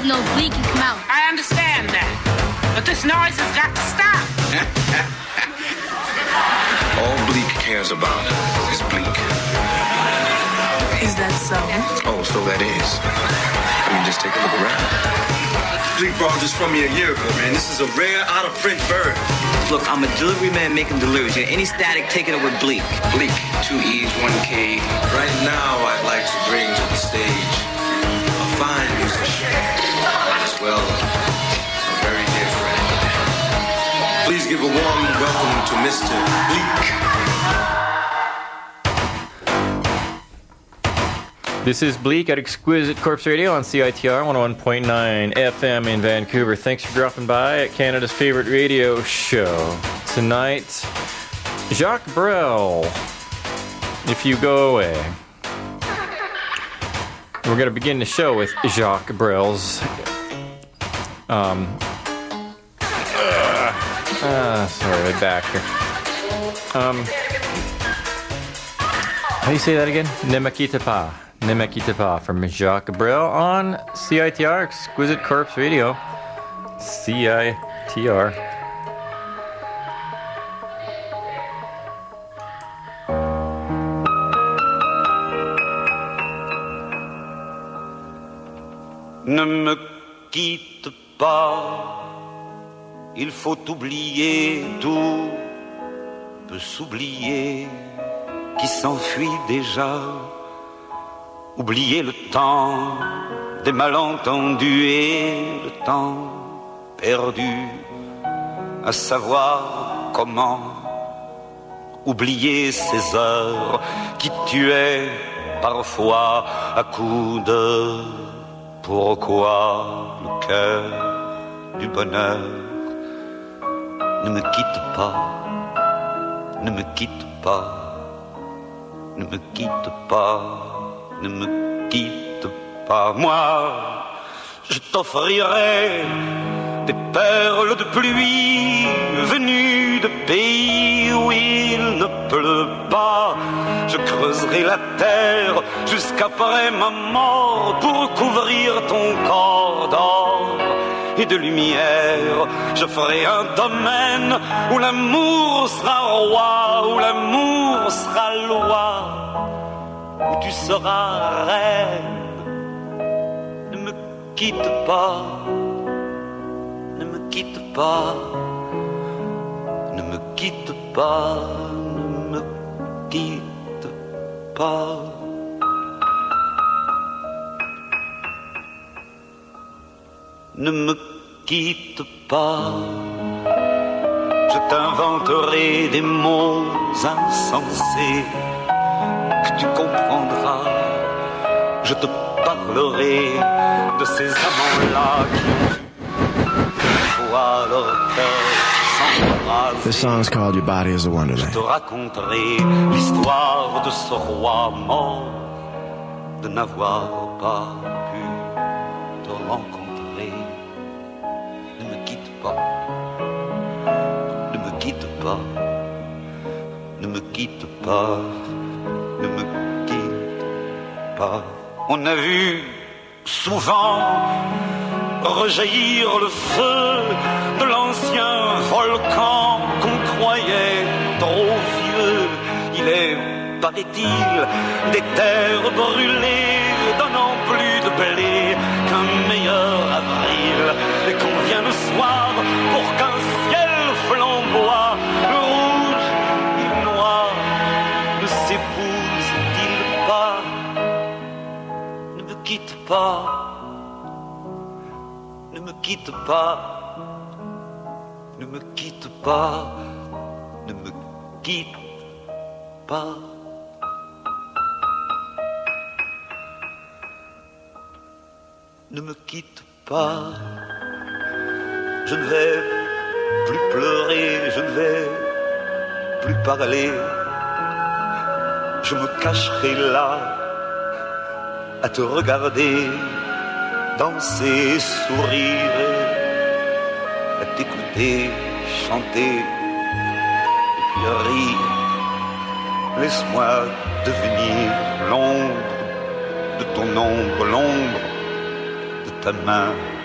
no Bleak can come out. I understand that. But this noise has got to stop. All Bleak cares about is Bleak. Is that so? Oh, so that is. I mean, just take a look around. Bleak brought this from me a year ago, man. This is a rare, out-of-print bird. Look, I'm a delivery man making deliveries. Any static, take it up with Bleak. Bleak, 2 E's, 1 K. Right now, I'd like to bring to the stage a fine musician, as well a very dear friend. Please give a warm welcome to Mr. Bleak. This is Bleak at Exquisite Corpse Radio on CITR 101.9 FM in Vancouver. Thanks for dropping by at Canada's favorite radio show. Tonight, Jacques Brel, If You Go Away. We're going to begin the show with Jacques Brel's sorry, my back here. How do you say that again? Ne me quitte pas. Ne me quitte pas from Jacques Brel on CITR, Exquisite Corpse Radio. CITR. Ne me quitte pas, il faut oublier, tout peut s'oublier, qui s'enfuit déjà. Oublier le temps des malentendus et le temps perdu, à savoir comment oublier ces heures qui tuaient parfois à coups de pourquoi le cœur du bonheur. Ne me quitte pas, ne me quitte pas, ne me quitte pas. Ne me quitte pas, moi, je t'offrirai des perles de pluie venues de pays où il ne pleut pas. Je creuserai la terre jusqu'après ma mort pour couvrir ton corps d'or et de lumière. Je ferai un domaine où l'amour sera roi, où l'amour sera loi, où tu seras reine. Ne me quitte pas, ne me quitte pas, ne me quitte pas, ne me quitte pas. Ne me quitte pas, je t'inventerai des mots insensés que tu comprendras. Je te parlerai de ces amants-là qui fois leur cœur s'embrase. This song's called Your Body is a Je Wonderland. te raconterai l'histoire de ce roi mort, de n'avoir pas pu te rencontrer. Ne me quitte pas, ne me quitte pas, ne me quitte pas, ne me quitte pas. On a vu souvent rejaillir le feu de l'ancien volcan qu'on croyait trop vieux. Il est, paraît-il, des terres brûlées donnant plus de blé qu'un meilleur avril, et qu'on vient le soir pour qu'un ciel flamboie, le rouge et le noir ne s'épousent-ils pas? Ne me quitte pas, ne me quitte pas, ne me quitte pas, ne me quitte pas. Ne me quitte pas, je ne vais plus pleurer, je ne vais plus parler, je me cacherai là à te regarder danser, sourire, à t'écouter chanter et puis rire. Laisse-moi devenir l'ombre de ton ombre, l'ombre de ta main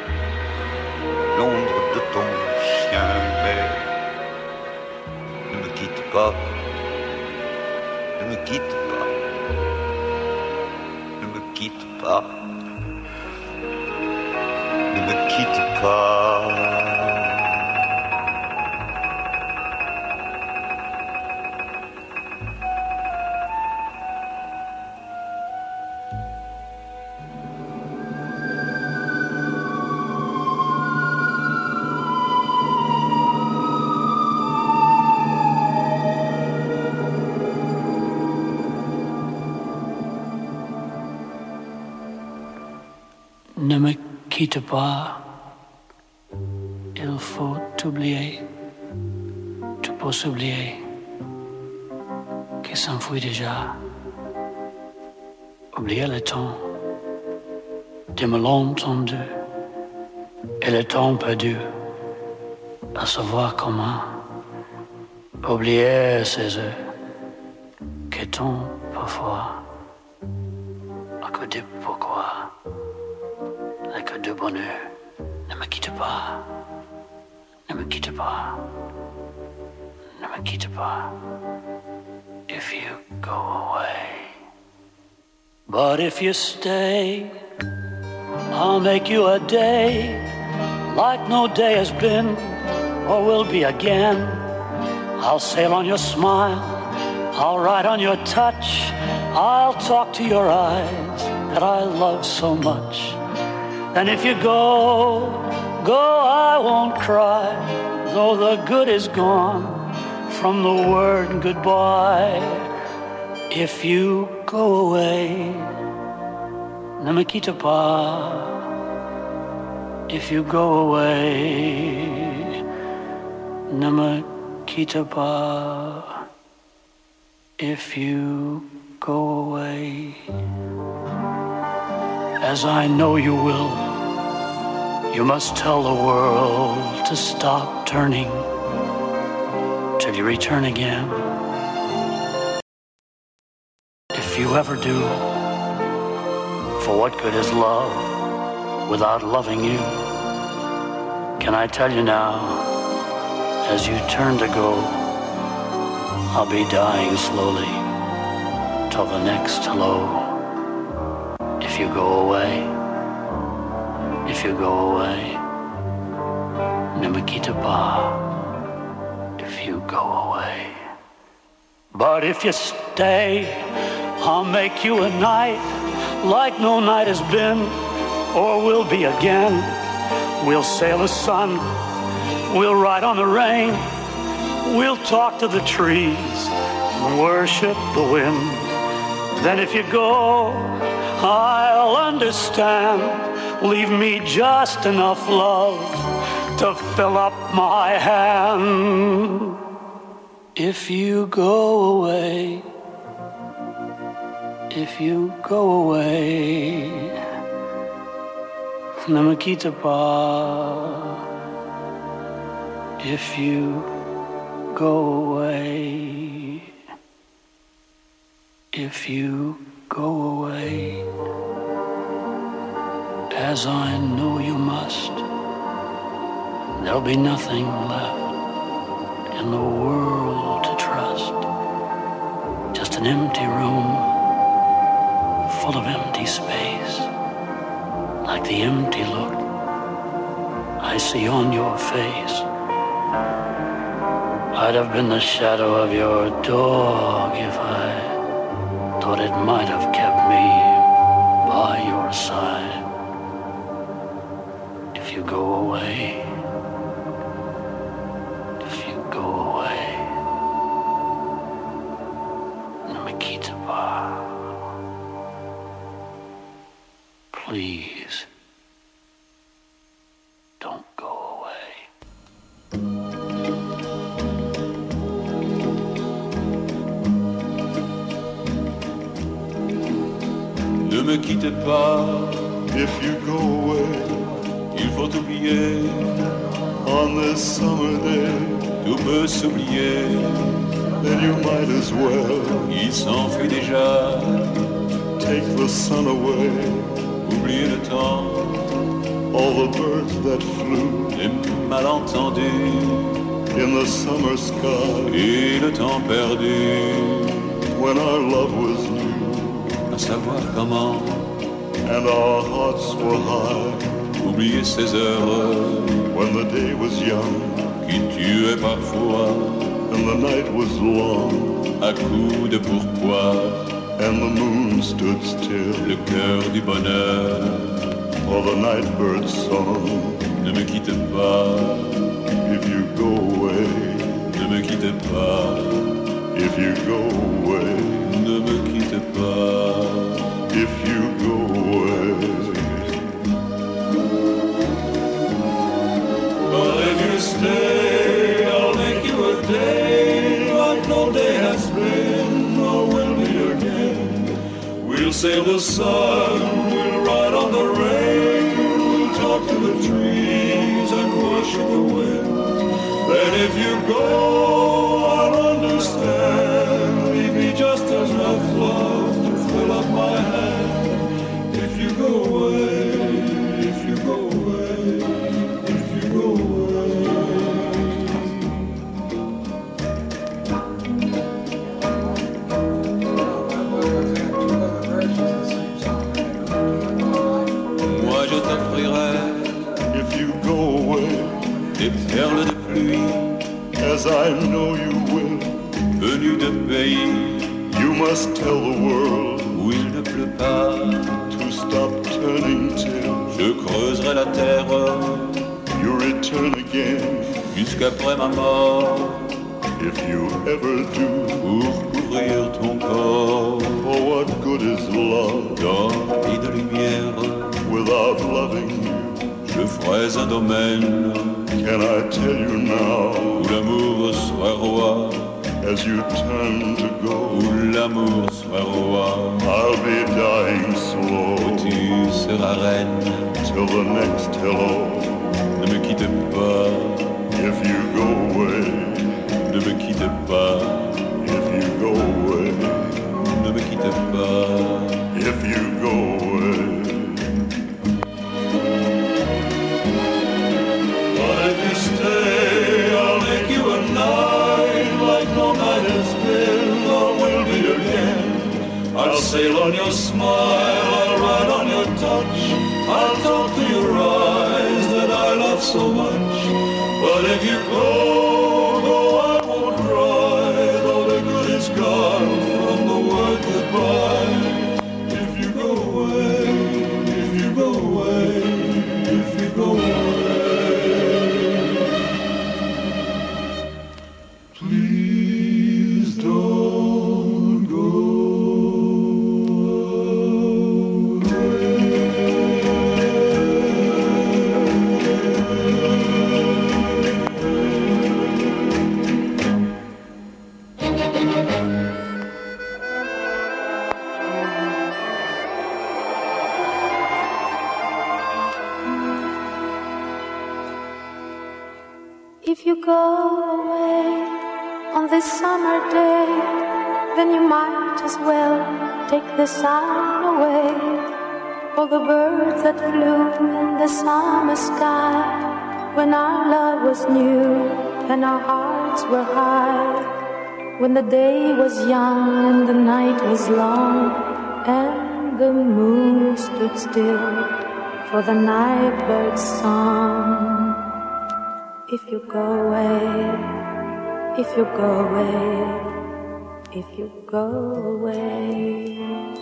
l'ombre de ton chien, mais ne me quitte pas, ne me quitte pas, ne me quitte pas, ne me quitte pas. Ne me quitte pas, il faut t'oublier, tu peux s'oublier, qui s'enfuit déjà. Oublier le temps de malentendu et le temps perdu, à savoir comment oublier ces heures qui tombent parfois à côté de pourquoi. Que de bonheur, ne me quitte pas, ne me quitte pas, ne me quitte pas, if you go away. But if you stay, I'll make you a day like no day has been or will be again. I'll sail on your smile, I'll ride on your touch, I'll talk to your eyes that I love so much. And if you go, I won't cry, though the good is gone from the word goodbye. If you go away, ne me quitte pas. If you go away, ne me quitte pas. If you go away, as I know you will, you must tell the world to stop turning till you return again. If you ever do, for what good is love without loving you? Can I tell you now, as you turn to go, I'll be dying slowly till the next hello. If you go away, if you go away, ne me quitte pas. If you go away, but if you stay, I'll make you a night like no night has been or will be again. We'll sail the sun, we'll ride on the rain, we'll talk to the trees and worship the wind. Then if you go, I'll understand. Leave me just enough love to fill up my hand. If you go away, if you go away, ne me quitte pas. If you go away, if you go away, as I know you must, there'll be nothing left in the world to trust. Just an empty room full of empty space, like the empty look I see on your face. I'd have been the shadow of your dog if I thought it might have kept me by your side. If you go away, if you go away, ne me quitte pas. Please, don't go away. Ne me quitte pas, if you go away. Il faut oublier, on this summer day. Tout peut s'oublier, then you might as well. Il s'enfuit déjà, take the sun away. Oublier le temps all the birds that flew, les malentendus, in the summer sky, et le temps perdu, when our love was new, à savoir comment and our hearts were high, oublier ces heures when the day was young, qui tuaient parfois and the night was long, à coups de pourpoint, and the moon stood still, le cœur du bonheur. for the night bird's song. Ne me quitte pas, If you go away, ne me quitte pas, if you go away, ne me quitte pas. if you go away. But if you stay, I'll make you a day like no day has been or will be again. We'll sail the sun, we'll ride on the rain, we'll talk to the trees and worship the wind. Then if you go, I'll understand. Leave me just enough love to fill up my hand. If you go away, if you go away, if you go Moi je t'offrirai if you go away, des perles de pluie as I know you will, venues de pays you must tell the world où il ne pleut pas. to stop turning till Je creuserai la terre you return again. jusqu'après ma mort If you ever do, pour couvrir ton corps for what good is love d'or et de lumière. without loving you? Je ferai un domaine Can I tell you now, où l'amour soit roi, as you turn to go, où l'amour soit roi. I'll be dying slow Tu seras reine, till the next hello. ne me quitte pas, If you go away, ne me quitte pas, if you go away, ne me quitte pas. if you go away. But if you stay, I'll make you a night like no night has been or will be again. I'll sail on your smile, I'll ride on your touch, I'll talk to your eyes that I love so much. But if you go, I won't cry, though the good is gone from the word goodbye. If you go away, if you go away, if you go away, please don't go If you go away on this summer day, then you might as well take the sun away. All the birds that flew in the summer sky, when our love was new and our hearts were high, when the day was young and the night was long, and the moon stood still for the night bird's song. If you go away, if you go away, if you go away.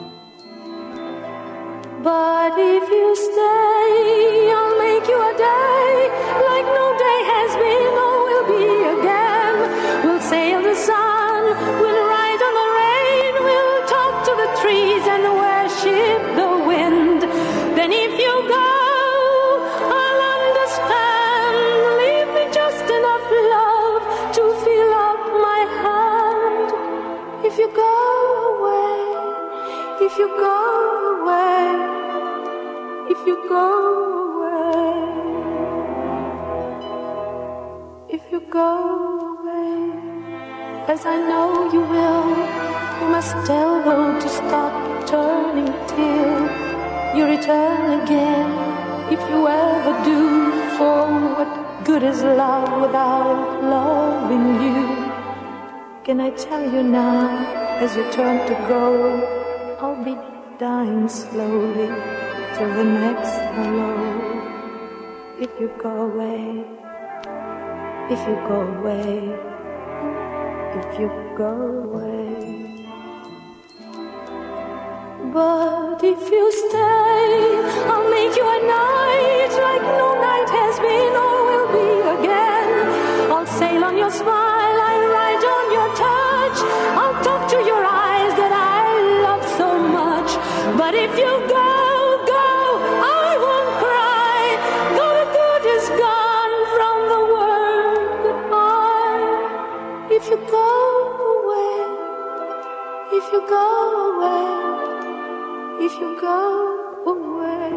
But if you stay, I'll make you a day like no day has been or will be again. We'll sail the sun, we'll ride on the rain, we'll talk to the trees and worship the wind. Then if you go, I'll understand. Leave me just enough love to fill up my hand. If you go away, if you go away, if you go away, if you go away, as I know you will, you must tell them to stop turning till you return again. if you ever do. For what good is love without loving you? Can I tell you now, as you turn to go, I'll be dying slowly till the next hello. If you go away, if you go away, if you go away. But if you stay, I'll make you a night like no night has been or will be again. I'll sail on your smile, I'll ride on your touch, I'll talk to your eyes that I love so much. But if you go, go, I won't cry, though the good is gone from the word goodbye. If you go away, if you go away, if you go away,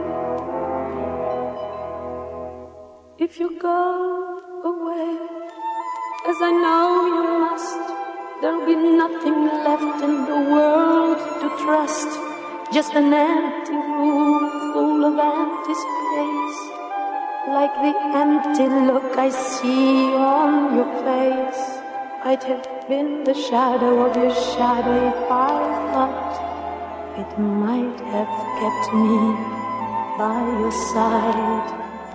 if you go away, as I know you must, there'll be nothing left in the world to trust, just an empty room full of empty space, like the empty look I see on your face. I'd have been the shadow of your shadow if I thought it might have kept me by your side.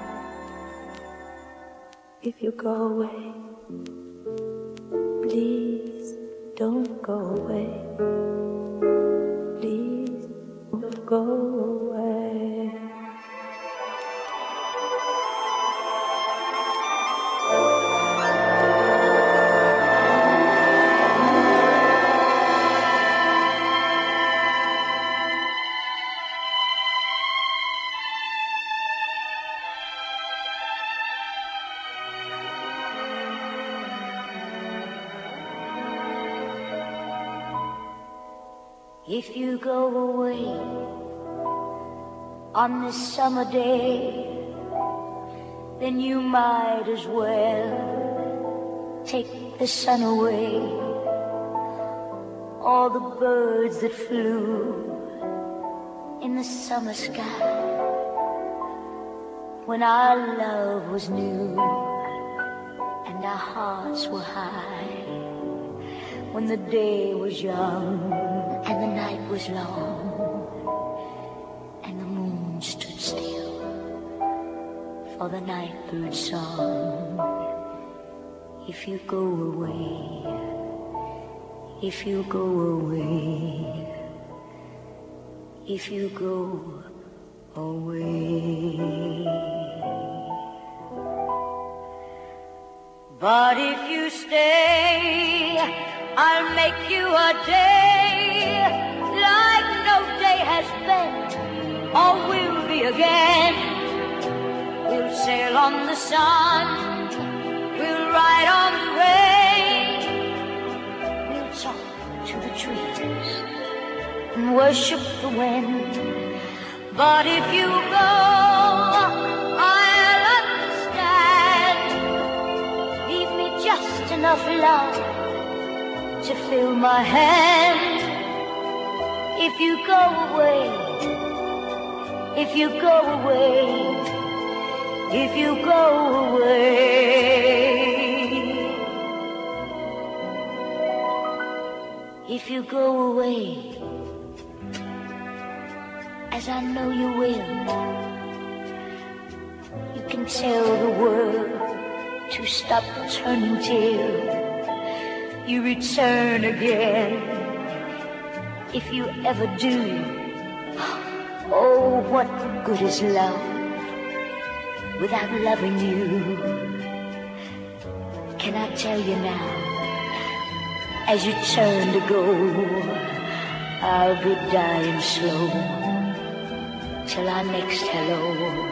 If you go away, please don't go away. Please don't go away. If you go away on this summer day, then you might as well take the sun away. All the birds that flew in the summer sky when our love was new and our hearts were high, when the day was young and the night was long, and the moon stood still for the night bird's song. If you go away, if you go away, if you go away. But if you stay, I'll make you a day like no day has been or will be again. We'll sail on the sun, we'll ride on the rain, we'll talk to the trees and worship the wind. But if you go, I'll understand. Leave me just enough love to fill my hand. If you go away, if you go away, if you go away, if you go away, as I know you will, you can tell the world to stop turning till you return again. If you ever do, oh, what good is love without loving you? Can I tell you now, as you turn to go, I'll be dying slow till our next hello.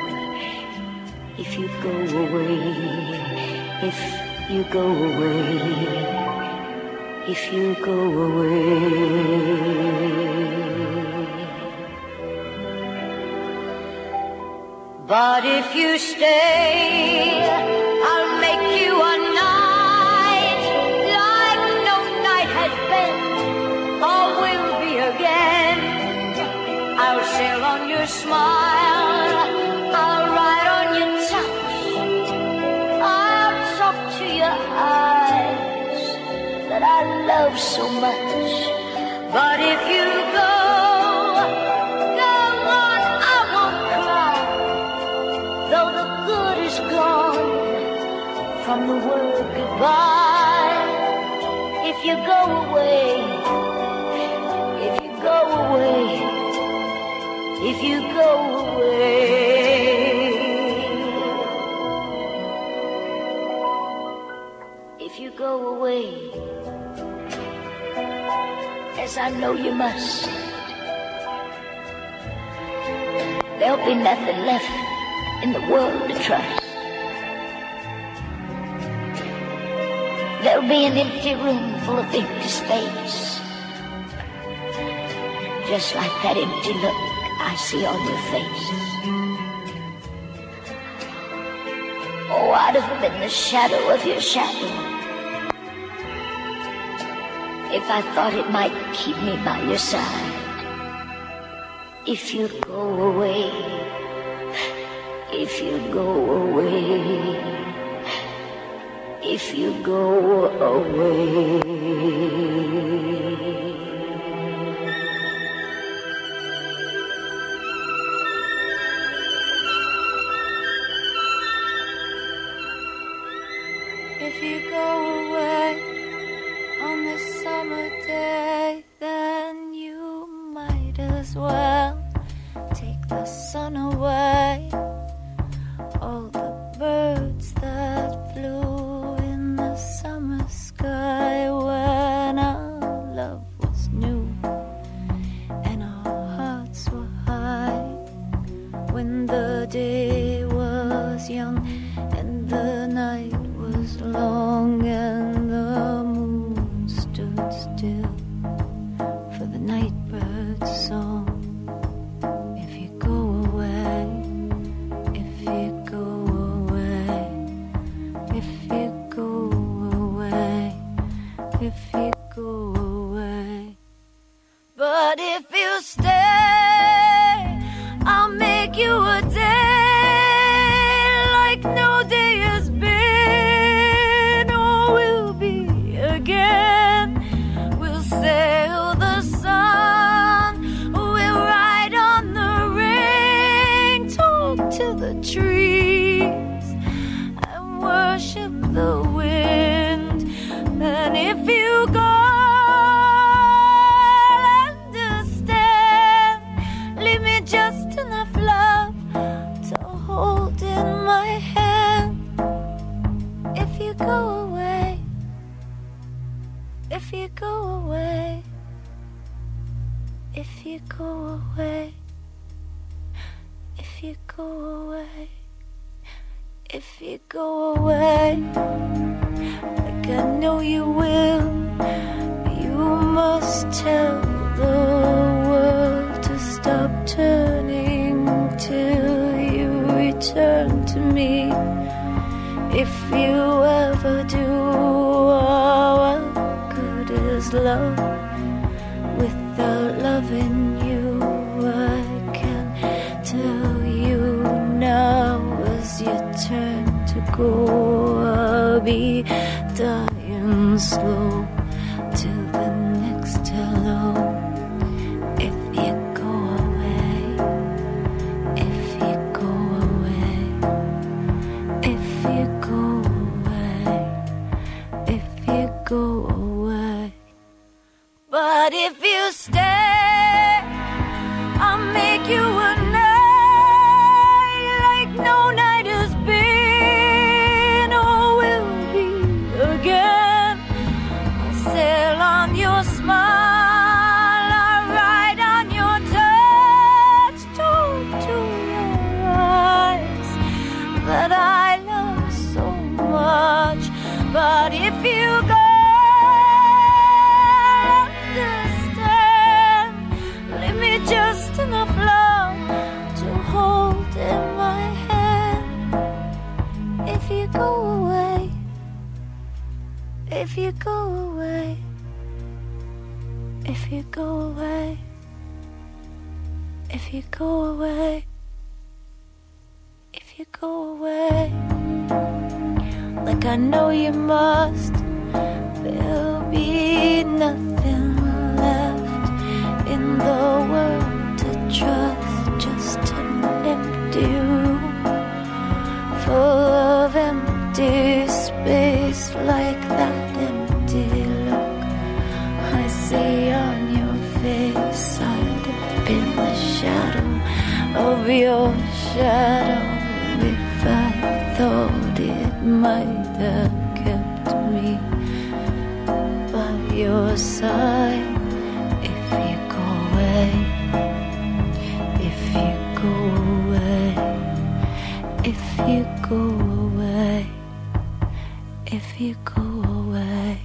If you go away, if you go away, if you go away. But if you stay, I'll make you a night like no night has been or will be again. I'll sail on your smile, so much. But if you go on, I won't cry. Though the good is gone from the word goodbye. If you go away, if you go away, if you go away. If you go away, as I know you must, there'll be nothing left in the world to trust. There'll be an empty room full of empty space, just like that empty look I see on your face. Oh, I'd have been the shadow of your shadow if I thought it might keep me by your side. If you go away, if you go away, if you go away. If you go away on this summer day, then you might as well take the sun away. All the birds that flew in the summer sky when our love was new and our hearts were high, when the day was young and the night was long and the moon stood still for the nightbird's song. If you go away, if you go away, if you go away, if you go away. But if you stay, I'll make you a day like no day has been or will be again. We'll sail the sun, we'll ride on the rain, talk to the trees and worship the wind. And if you go, understand, leave me just enough love to hold in my hand. If you go away, if you go away, if you go away, if you go away, if you go away, like I know you will, you must tell the world to stop turning till you return to me. If you ever do, oh, what good is love without loving you? I can tell you now as you turn to go, I'll be dying slow till the next hello. If you go away, if you go away, if you go away, if you go away. But if you stay, I'll make you a night like no night has been or will be again. I'll sail on your smile, I'll ride on your touch, talk to your eyes that I love so much. But if you go, understand, leave me just enough love to hold in my hand. If you go away, if you go away, if you go away, if you go away, if you go away, like I know you must, there'll be nothing of your shadow if I thought it might have kept me by your side. If you go away, if you go away, if you go away, if you go away.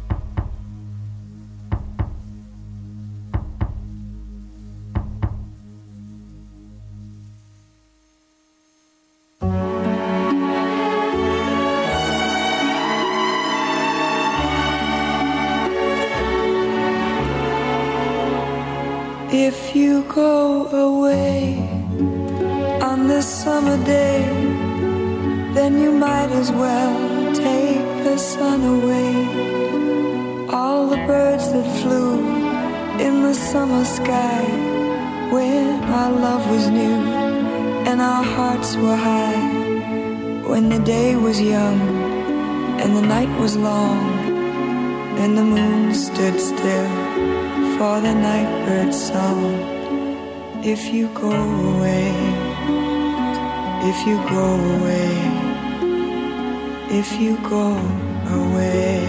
If you go away on this summer day, then you might as well take the sun away. All the birds that flew in the summer sky when our love was new and our hearts were high, when the day was young and the night was long and the moon stood still for the night bird's song. If you go away, if you go away, if you go away.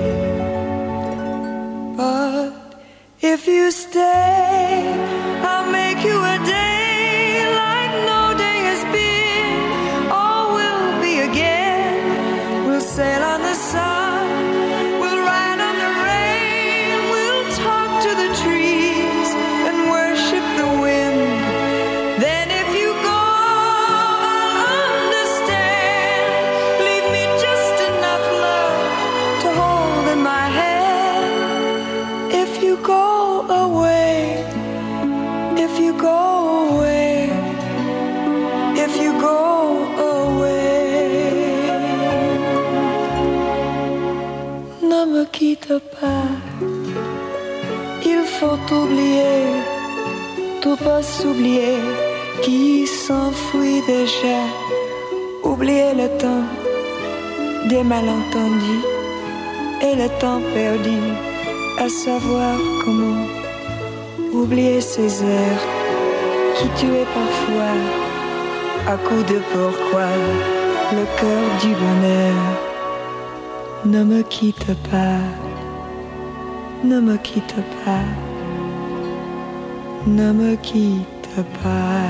But if you stay, I'll make you a day like no day has been, or will be again. We'll sail on the sun, we'll ride on the rain, we'll talk to the trees and worship the wind. Then if you go, I'll understand. Leave me just enough love to hold in my hand. If you go away, if you go away, if you go away, ne me quitte pas. Il faut oublier, tout pas s'oublier qui s'enfuit déjà. Oublier le temps des malentendus et le temps perdu, à savoir comment oublier ces heures qui tuaient parfois à coups de pourquoi le cœur du bonheur. Ne me quitte pas, ne me quitte pas, ne me quitte pas.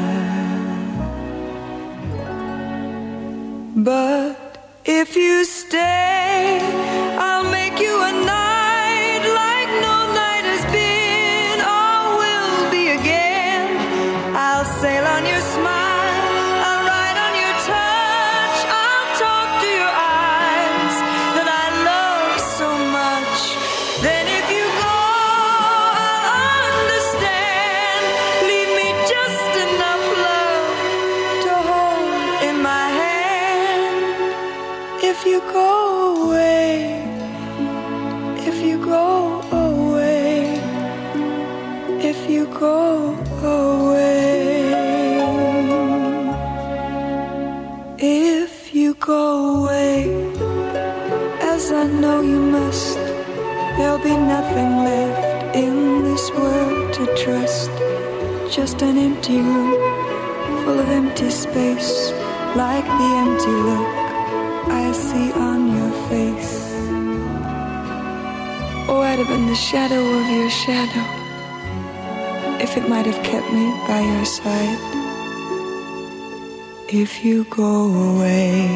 But if you stay, I'll make you a night like no night has been or will be again. I'll sail on your smile, I'll ride on your touch, I'll talk to your eyes that I love so much. Then if you go, I'll understand. Leave me just enough love to hold in my hand. If you go away, if you go away, if you go away, if you go away, as I know you must, there'll be nothing left in this world to trust. Just an empty room full of empty space, like the empty look I see on your face. Oh, I'd have been the shadow of your shadow if it might have kept me by your side. If you go away,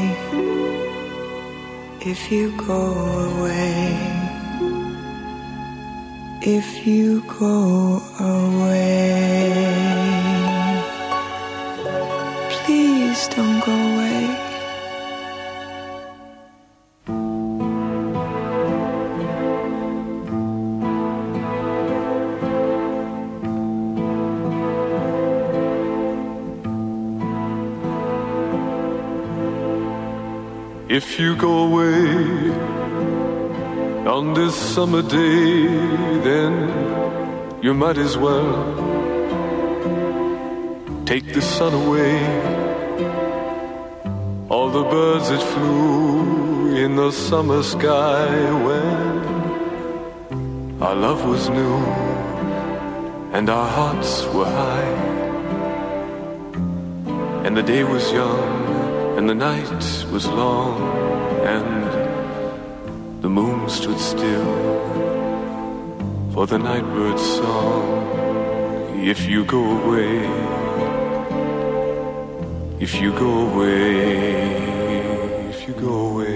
if you go away, if you go away, please don't go away. If you go away on this summer day, then you might as well take the sun away. All the birds that flew in the summer sky when our love was new and our hearts were high, and the day was young, and the night was long, and the moon stood still for the nightbird's song. If you go away, if you go away, if you go away.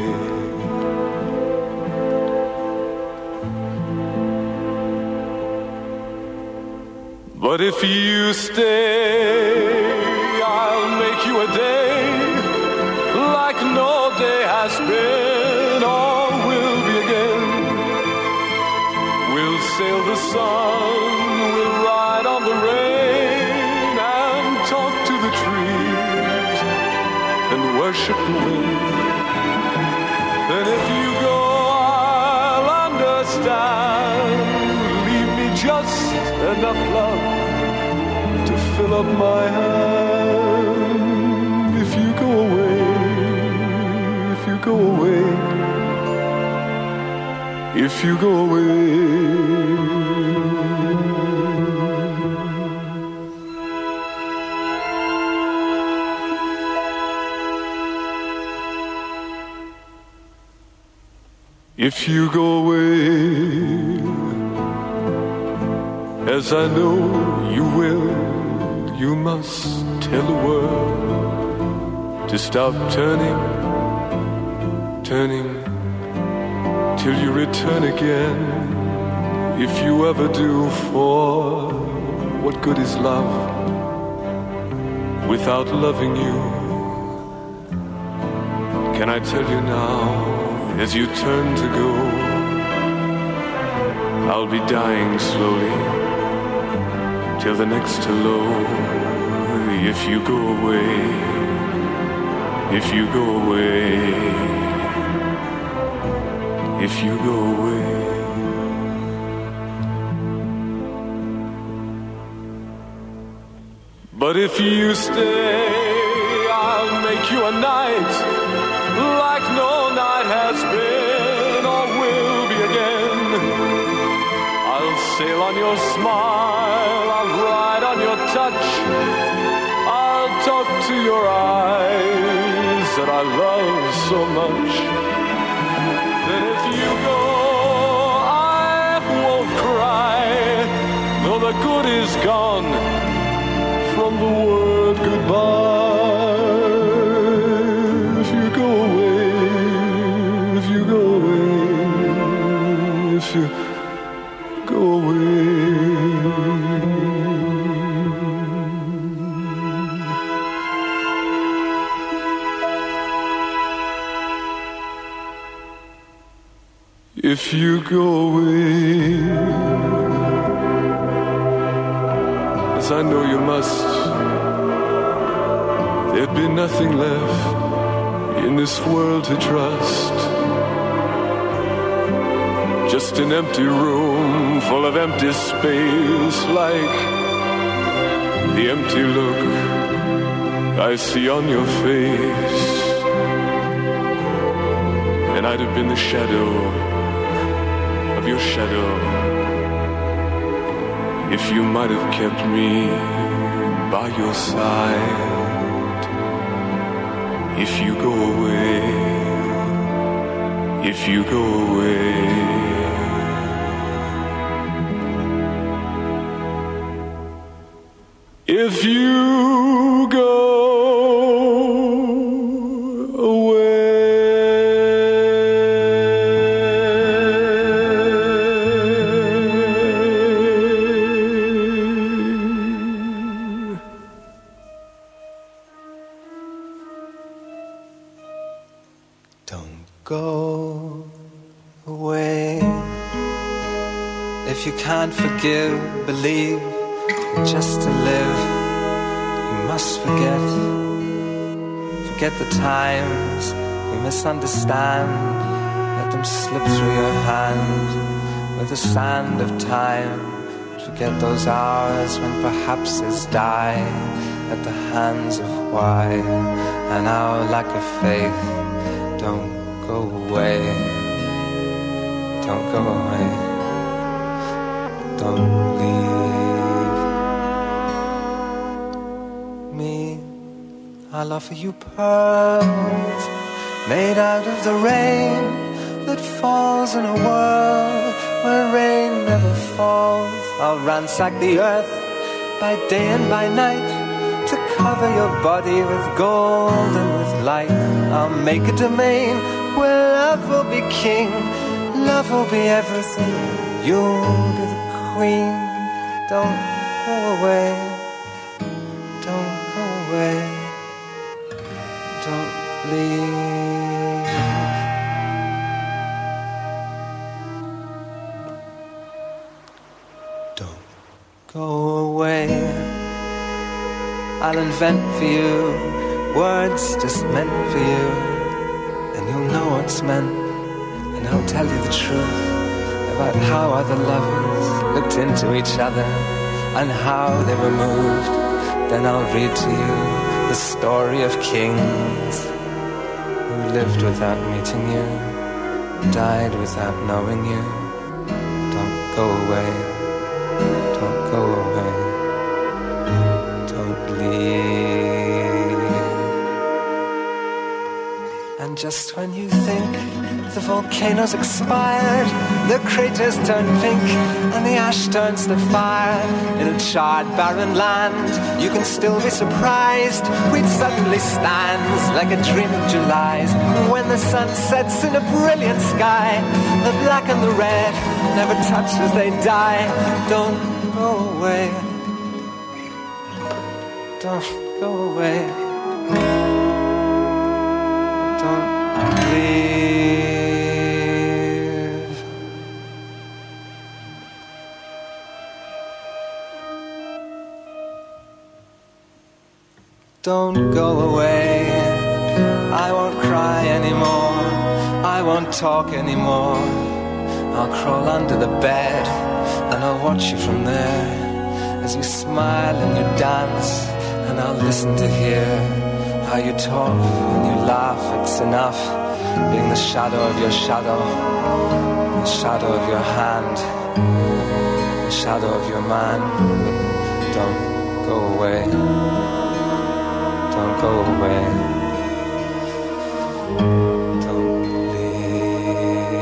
But if you stay, I'll make you a day like no day has been or will be again. We'll sail the sun, we'll ride on the rain and talk to the trees and worship the wind. Then if you go, I'll understand. Leave me just enough love to fill up my hand. If you go away, if you go away, if you go away. If you go away, as I know you will, you must tell the world to stop turning, turning, till you return again. If you ever do, for what good is love without loving you? Can I tell you now, as you turn to go, I'll be dying slowly till the next hello. If you go away, if you go away, if you go away. But if you stay, I'll make you a night like no night has been or will be again. I'll sail on your smile, I'll ride on your touch, I'll talk to your eyes that I love so much. Then if you go, I won't cry, though the good is gone from the word goodbye. If you go away, if you go away, if you go away. If you go away, as I know you must, there'd be nothing left in this world to trust. Just an empty room full of empty space, like the empty look I see on your face. And I'd have been the shadow of your shadow if you might have kept me by your side. If you go away, if you go away. If you go forgive, believe, just to live, you must forget. Forget the times you misunderstand. Let them slip through your hand with the sand of time. Forget those hours when perhaps it's died at the hands of why. And our lack of faith, don't go away. Don't go away. Don't leave me I'll offer you pearls made out of the rain that falls in a world where rain never falls. I'll ransack the earth by day and by night to cover your body with gold and with light. I'll make a domain where love will be king, love will be everything, you'll be the queen. Don't go away, don't go away, don't leave. Don't go away. I'll invent for you words just meant for you, and you'll know what's meant, and I'll tell you the truth about how other lovers looked into each other and how they were moved. Then I'll read to you the story of kings who lived without meeting you, died without knowing you. Don't go away, don't go away, don't leave. And just when you think the volcano's expired, the craters turn pink and the ash turns to fire, in a charred barren land you can still be surprised. It suddenly stands like a dream of July's, when the sun sets in a brilliant sky. The black and the red never touch as they die. Don't go away, don't go away, don't leave. Don't go away, I won't cry anymore, I won't talk anymore. I'll crawl under the bed and I'll watch you from there as you smile and you dance, and I'll listen to hear how you talk and you laugh. It's enough being the shadow of your shadow, the shadow of your hand, the shadow of your man. Don't go away, don't go away, don't leave.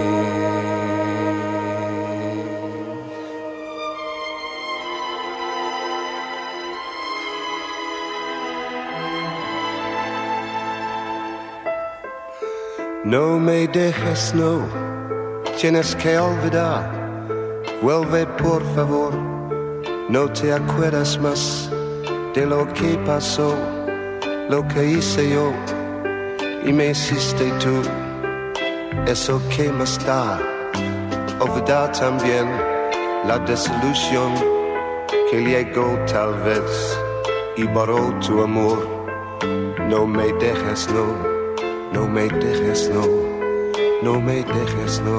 No me dejes, no, tienes que olvidar. Vuelve por favor, no te acuerdas más de lo que pasó, lo que hice yo y me hiciste tú. Eso que más da, olvidar también la desilusión que llegó tal vez y borró tu amor. No me dejes, no, no me dejes, no, no me dejes, no.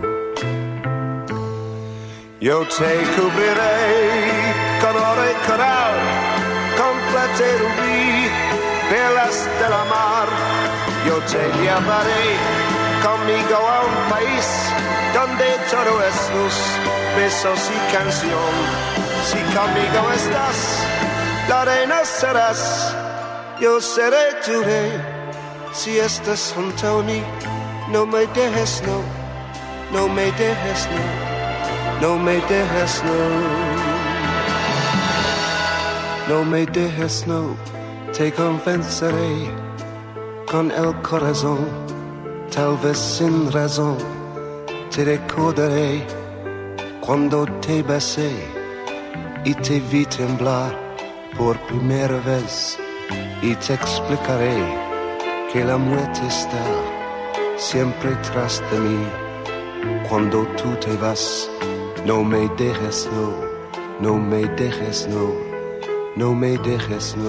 Yo te cubriré con oro y coral, con plata y rubí, velas de la mar. Yo te llevaré conmigo a un país donde todo es luz, besos y canción. Si conmigo estás, la reina serás, yo seré tu rey. Si estás junto a mí, no me dejes, no, no me dejes, no, no me dejes, no. No me dejes, no, te convenceré con el corazón, tal vez sin razón. Te recordaré cuando te besé y te vi temblar por primera vez, y te explicaré que la muerte está siempre tras de mí. Cuando tú te vas, no me dejes, no, no me dejes, no, no me dejes, no.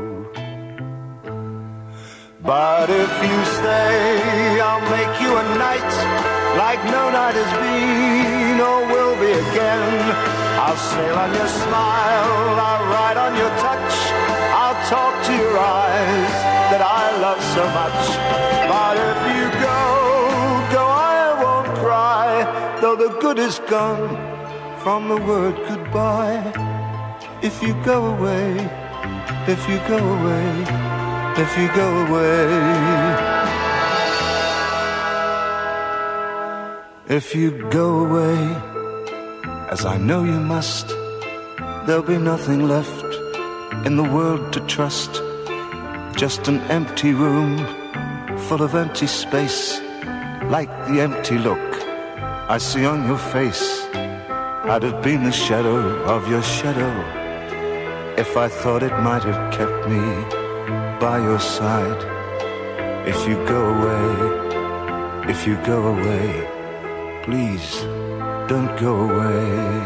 But if you stay, I'll make you a night like no night has been or will be again. I'll sail on your smile, I'll ride on your touch, I'll talk to your eyes that I love so much. But if you go, I won't cry, though the good is gone from the word goodbye. If you go away, if you go away, if you go away. If you go away, as I know you must, there'll be nothing left in the world to trust. Just an empty room full of empty space, like the empty look I see on your face. I'd have been the shadow of your shadow if I thought it might have kept me by your side. If you go away, if you go away, please don't go away.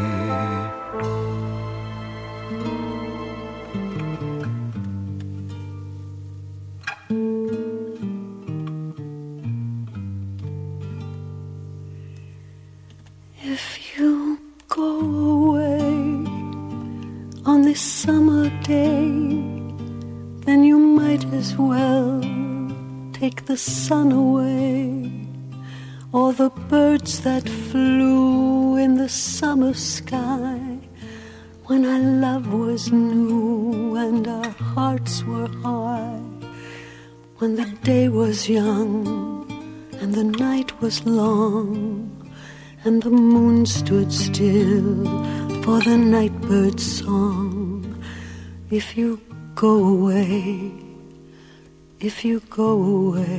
If you go away on this summer day, then you might as well take the sun away, or the birds that flew in the summer sky, when our love was new and our hearts were high, when the day was young and the night was long, and the moon stood still for the nightbird's song. If you go away, if you go away,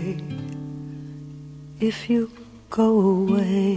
if you go away.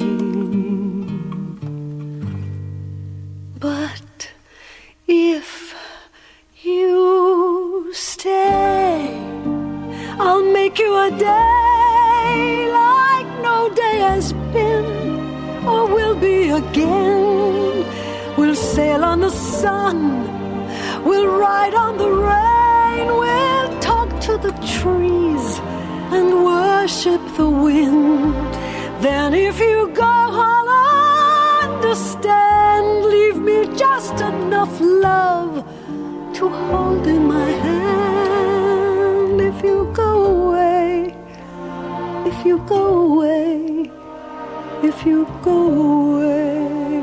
But if you stay, I'll make you a day like no day has been or will be again. We'll sail on the sun, we'll ride on the rain, we'll talk to the trees and worship the wind. Then if you go, I'll understand. Leave me just enough love to hold in my hand. If you go away, if you go away, if you go away.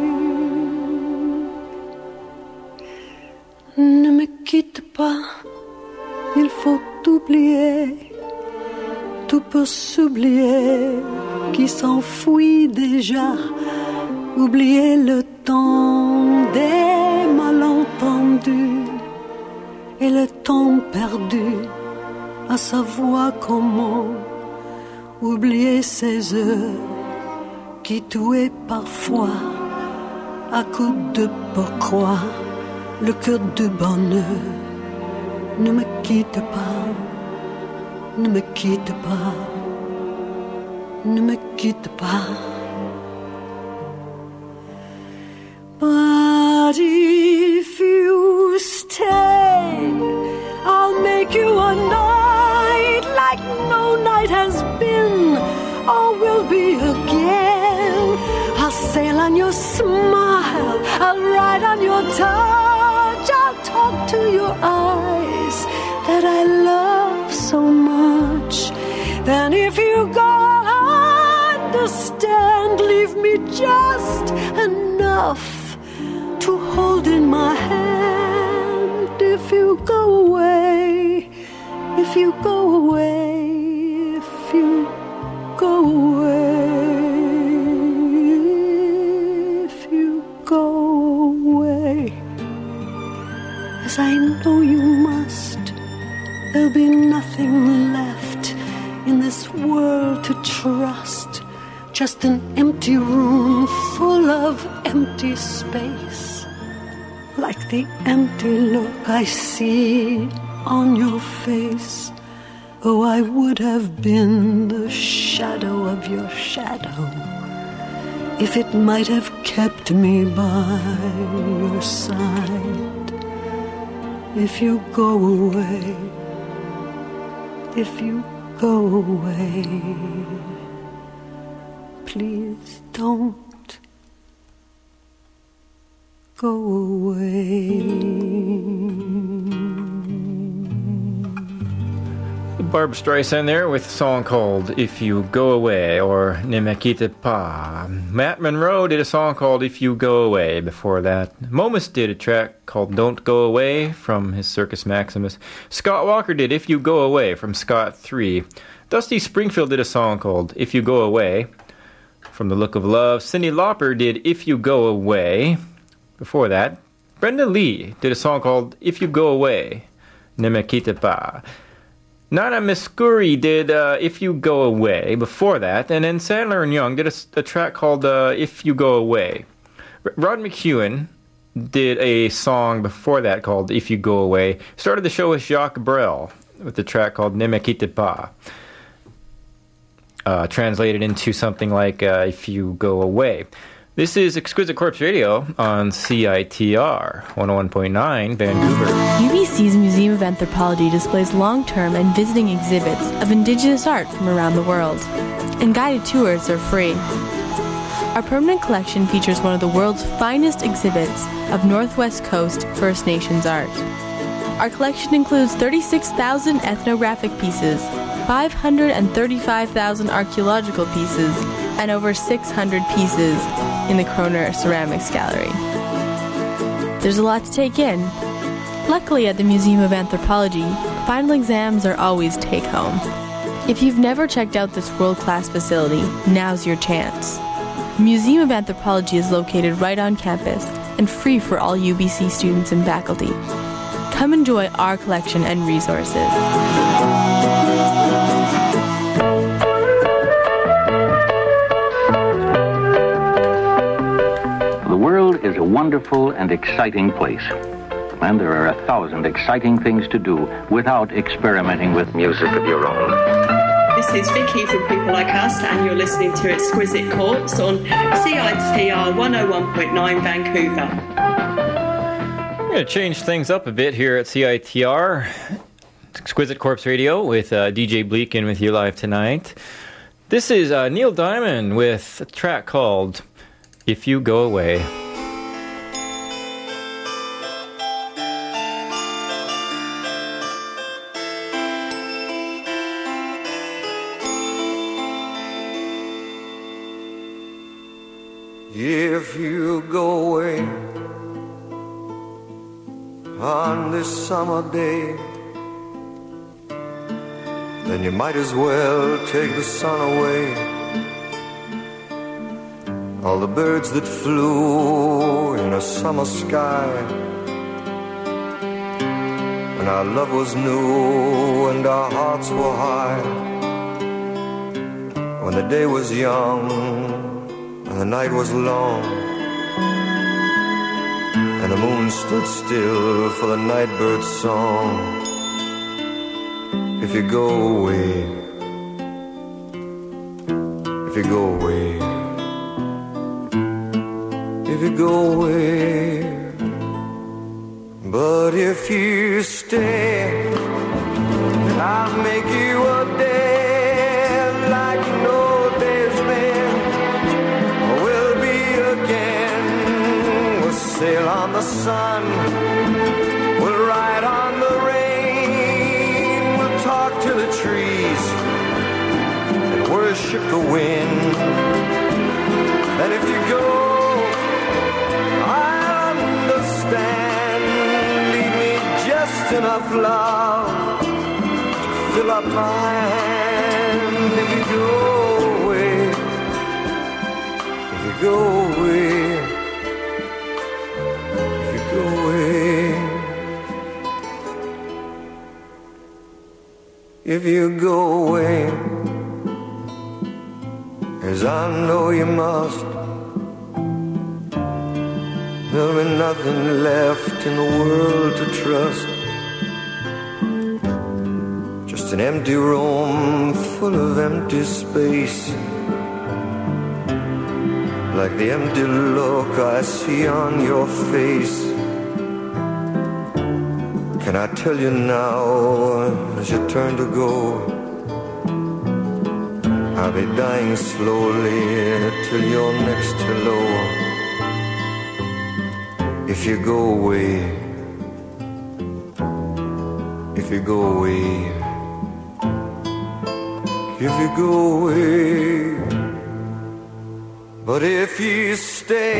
Ne me quitte pas, il faut oublier. Tout peut s'oublier qui s'enfuit déjà. Oublier le temps des malentendus et le temps perdu, à savoir comment oublier ces heures qui tuaient parfois à coups de pourquoi le cœur du bonheur. Ne me quitte pas, ne me quitte pas, ne me quitte pas. But if you stay, I'll make you a night like no night has been or will be again. I'll sail on your smile, I'll ride on your touch, I'll talk to your eyes that I love so much. Then if you go, I'll understand. Leave me just enough to hold in my hand. If you go away, if you go away, if you go away, if you go away, as I know you must, there'll be nothing left in this world to trust. Just an empty room full of empty space, like the empty look I see on your face. Oh, I would have been the shadow of your shadow if it might have kept me by your side. If you go away, if you go away, please don't go away. Barbra Streisand there with a song called If You Go Away, or Ne Me Quitte Pas. Matt Monroe did a song called If You Go Away before that. Momus did a track called Don't Go Away from his Circus Maximus. Scott Walker did If You Go Away from Scott 3. Dusty Springfield did a song called If You Go Away from The Look of Love. Cyndi Lauper did If You Go Away before that. Brenda Lee did a song called If You Go Away, Ne Me Quitte Pas. Nana Miskuri did If You Go Away before that, and then Sandler and Young did a track called If You Go Away. Rod McEwen did a song before that called If You Go Away. Started the show with Jacques Brel with the track called Ne Me Quitte Pas. Translated into something like If You Go Away. This is Exquisite Corpse Radio on CITR 101.9 Vancouver. UBC's Museum of Anthropology displays long-term and visiting exhibits of Indigenous art from around the world, and guided tours are free. Our permanent collection features one of the world's finest exhibits of Northwest Coast First Nations art. Our collection includes 36,000 ethnographic pieces, 535,000 archaeological pieces, and over 600 pieces in the Kroner Ceramics Gallery. There's a lot to take in. Luckily, at the Museum of Anthropology, final exams are always take-home. If you've never checked out this world-class facility, now's your chance. The Museum of Anthropology is located right on campus and free for all UBC students and faculty. Come enjoy our collection and resources. The world is a wonderful and exciting place, and there are 1,000 exciting things to do without experimenting with music of your own. This is Vicky from People Like Us, and you're listening to Exquisite Corpse on CITR 101.9 Vancouver. I'm going to change things up a bit here at CITR. Exquisite Corpse Radio with DJ Bleak in with you live tonight. This is Neil Diamond with a track called If You Go Away. If you go away on this summer day, then you might as well take the sun away. All the birds that flew in a summer sky, when our love was new and our hearts were high, when the day was young and the night was long, and the moon stood still for the nightbird's song. If you go away, if you go away, if you go away, but if you stay, then I'll make you a day like no day's been. We'll be again, we'll sail on the sun, we'll ride on the rain, we'll talk to the trees and worship the wind. And if you go, I'll understand. Leave me just enough love to fill up my hand. If you go away, if you go away, if you go away, if you go away, as I know you must, there'll be nothing left in the world to trust. Just an empty room full of empty space, like the empty look I see on your face. Can I tell you now, as you turn to go, I'll be dying slowly till your next hello. If you go away, if you go away, if you go away. But if you stay,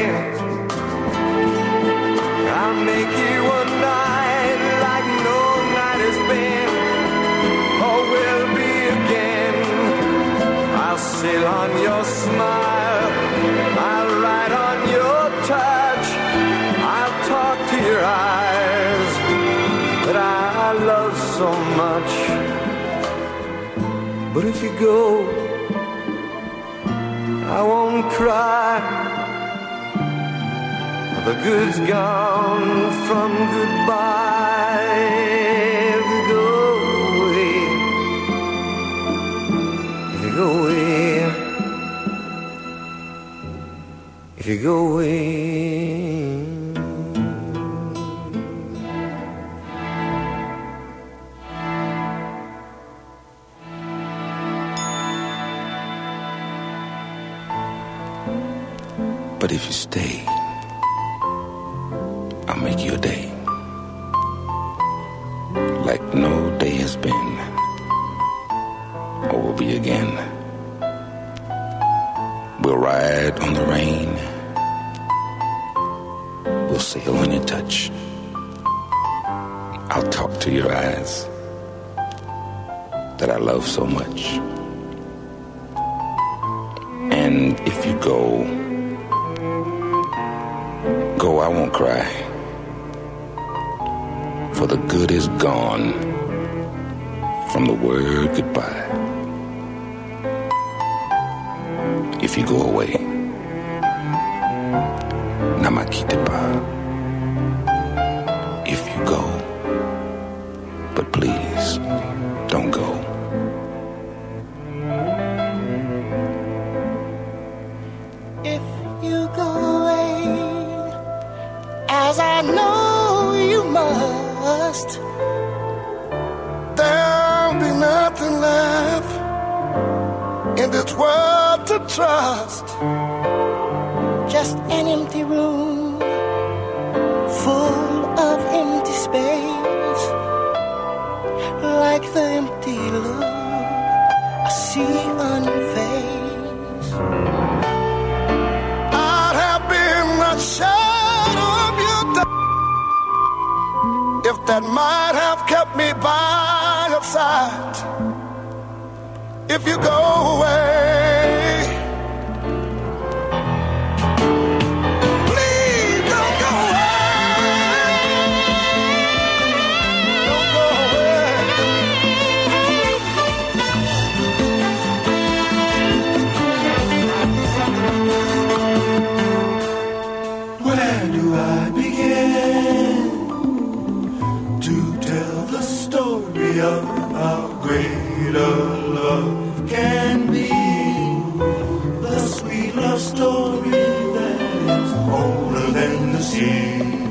I'll make you a night like no night has been or will be again. I'll sail on your smile, I'll ride on your touch, I'll talk to your eyes that I love so much. But if you go, I won't cry. The good's gone from goodbye. If you go away, if you go away, if you go away. But if you stay, I'll make you a day like no day has been or will be again. We'll ride on the rain, we'll sail on your touch, I'll talk to your eyes that I love so much. And if you go, I won't cry, for the good is gone from the word goodbye. If you go away, namakitepa. If you go, but please don't go. If you go away, as I know you must, there'll be nothing left in this world to trust. Just an empty room full of empty space, like the empty look I see on your face. I'd have been a shadow of your if that might have kept me by your side. If you go away, please don't go away. Don't go away. Where do I begin to tell the story of how great a love can be? The sweet love story that is older than the sea.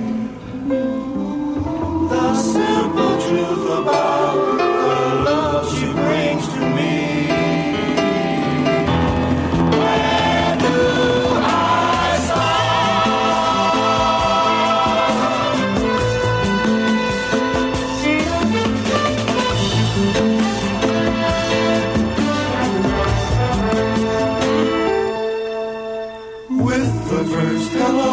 The simple truth about the love she brings to me. Where do I with the first hello,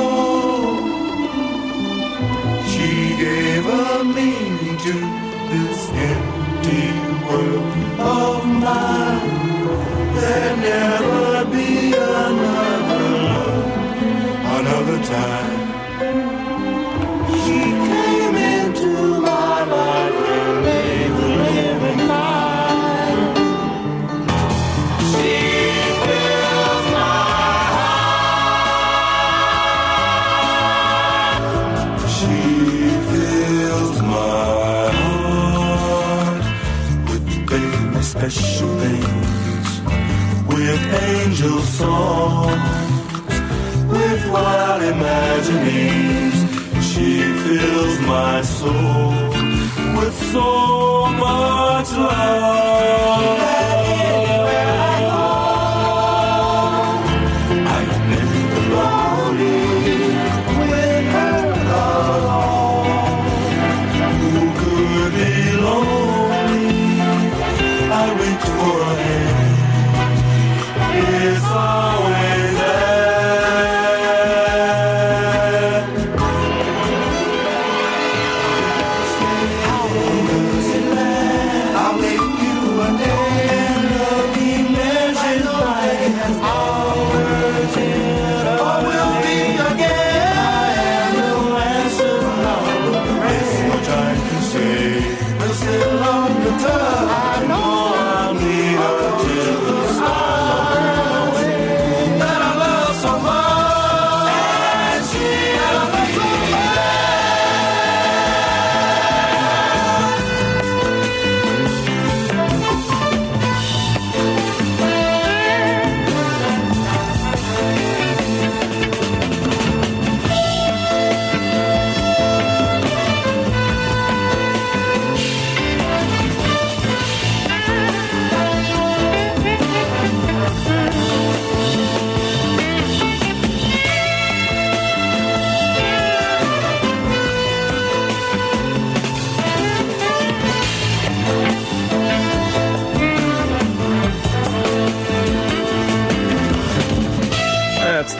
she gave a meaning to this empty world of mine. There'll never be another love, another time. She came into my life and made the living mine. She fills my She fills my heart with baby special things, with angel songs, with wild imaginings. She fills my soul with so much love. That anywhere I go, I am never lonely with her alone. Who could be lonely? I reach for a hand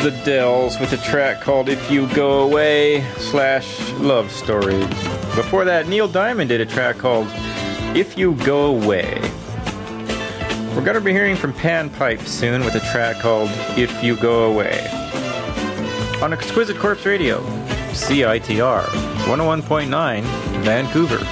The Dells with a track called If You Go Away / Love Story. Before that, Neil Diamond did a track called If You Go Away. We're going to be hearing from Pan Pipe soon with a track called If You Go Away. On Exquisite Corpse Radio, CITR 101.9, Vancouver.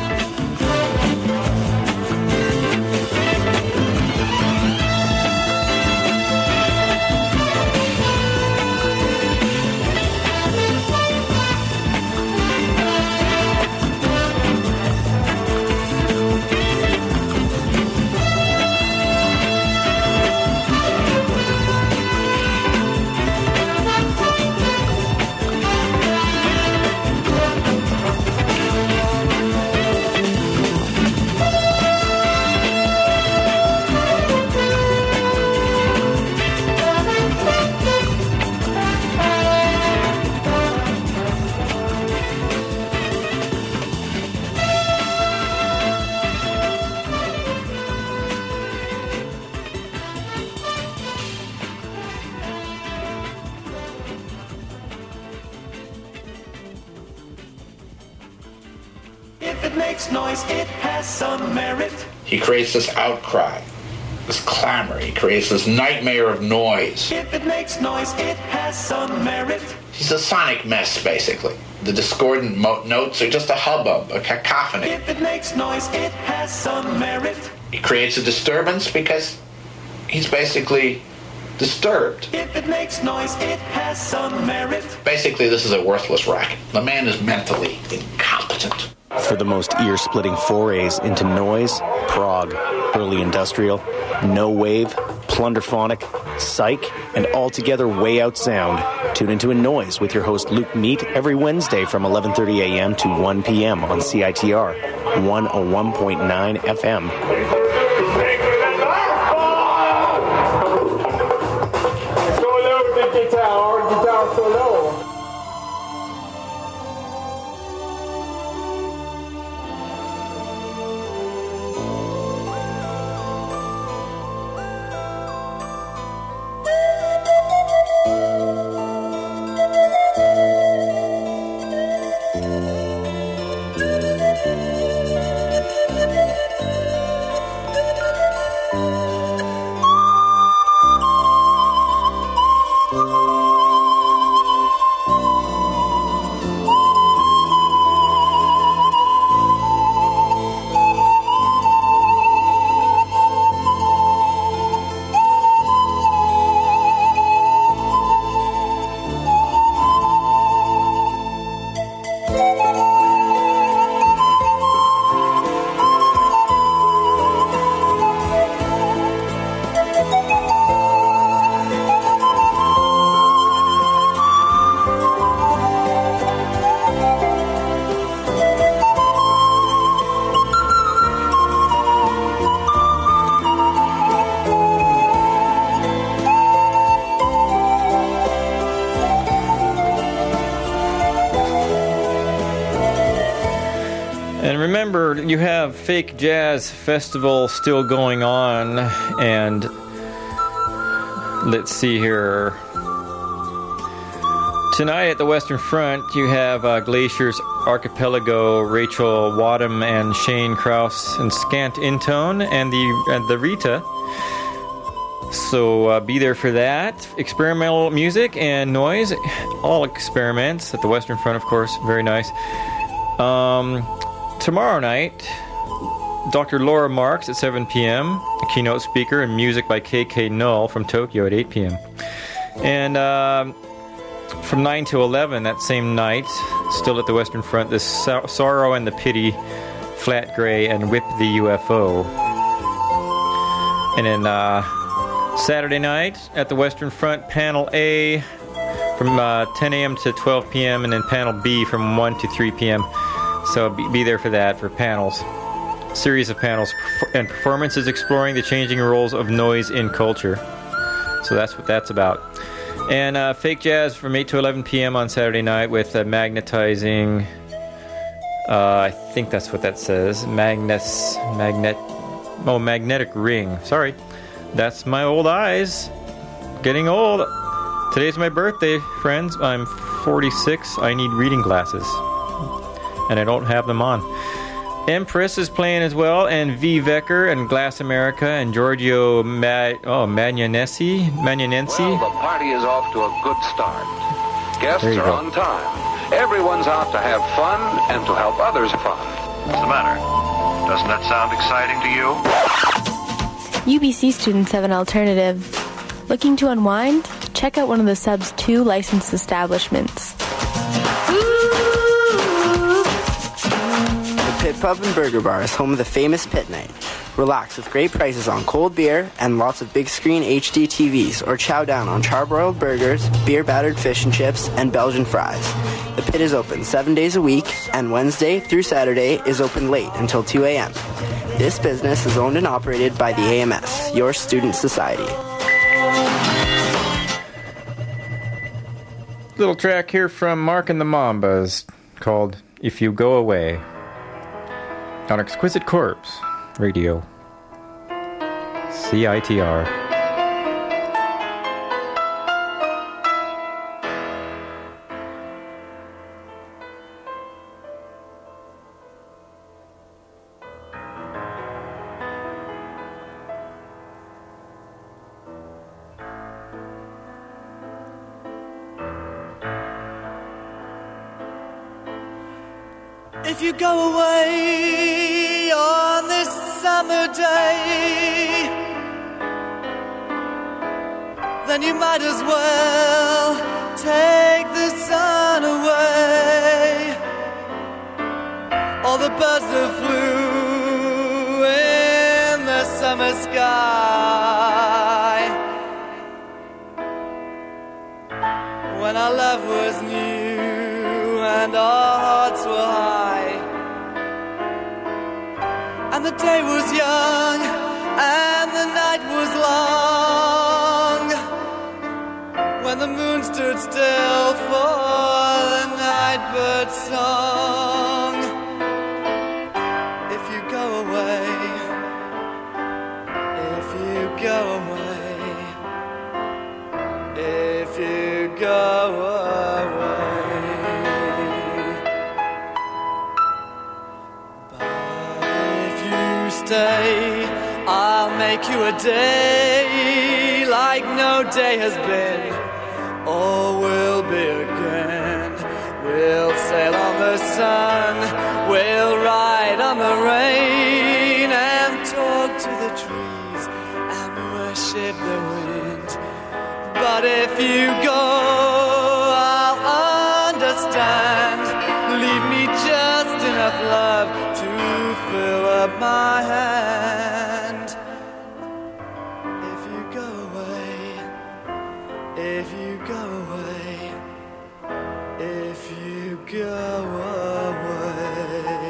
He creates this outcry, this clamor. He creates this nightmare of noise. If it makes noise, it has some merit. He's a sonic mess, basically. The discordant notes are just a hubbub, a cacophony. If it makes noise, it has some merit. He creates a disturbance because he's basically disturbed. If it makes noise, it has some merit. Basically, this is a worthless racket. The man is mentally incompetent. For the most ear-splitting forays into noise, prog, early industrial, no wave, plunderphonic, psych, and altogether way out sound, tune into A Noise with your host Luke Meat every Wednesday from 11:30 a.m. to 1 p.m. on CITR 101.9 FM. Guitar solo. Remember, you have Fake Jazz Festival still going on, and let's see here. Tonight at the Western Front, you have Glacier's Archipelago, Rachel Wadham and Shane Krause and Scant Intone, and the Rita. So be there for that. Experimental music and noise, all experiments at the Western Front, of course. Very nice. Tomorrow night, Dr. Laura Marks at 7 p.m., a keynote speaker, and music by KK Null from Tokyo at 8 p.m. And from 9 to 11 that same night, still at the Western Front, the Sorrow and the Pity, Flat Grey, and Whip the UFO. And then Saturday night at the Western Front, Panel A from 10 a.m. to 12 p.m., and then Panel B from 1 to 3 p.m., so be there for that, for panels. Series of panels and performances exploring the changing roles of noise in culture. So that's what that's about. And Fake Jazz from 8 to 11 p.m. on Saturday night with Magnetizing... I think that's what that says. Magnetic Ring. Sorry. That's my old eyes. Getting old. Today's my birthday, friends. I'm 46. I need reading glasses. And I don't have them on. Empress is playing as well, and V. Vecker, and Glass America, and Giorgio Magnanesi. Well, the party is off to a good start. Guests are on time. Everyone's out to have fun and to help others have fun. What's the matter? Doesn't that sound exciting to you? UBC students have an alternative. Looking to unwind? Check out one of the Sub's 2 licensed establishments. Pit Pub and Burger Bar is home of the famous Pit Night. Relax with great prices on cold beer and lots of big screen HD TVs, or chow down on charbroiled burgers, beer-battered fish and chips, and Belgian fries. The Pit is open 7 days a week, and Wednesday through Saturday is open late until 2 a.m. This business is owned and operated by the AMS, your student society. Little track here from Mark and the Mambas called If You Go Away. On Exquisite Corpse Radio. CITR. If you go away on this summer day, then you might as well take the sun away. All the birds that flew in the summer sky, when our love was new and our hearts were high, and the day was young and the night was long, when the moon stood still for the nightbird's song. If you go away, if you go away, if you go away, stay, I'll make you a day like no day has been or will be again. We'll sail on the sun, we'll ride on the rain, and talk to the trees and worship the wind. But if you go, I'll understand. Leave me just enough love to fill up my hand. If you go away, if you go away, if you go away.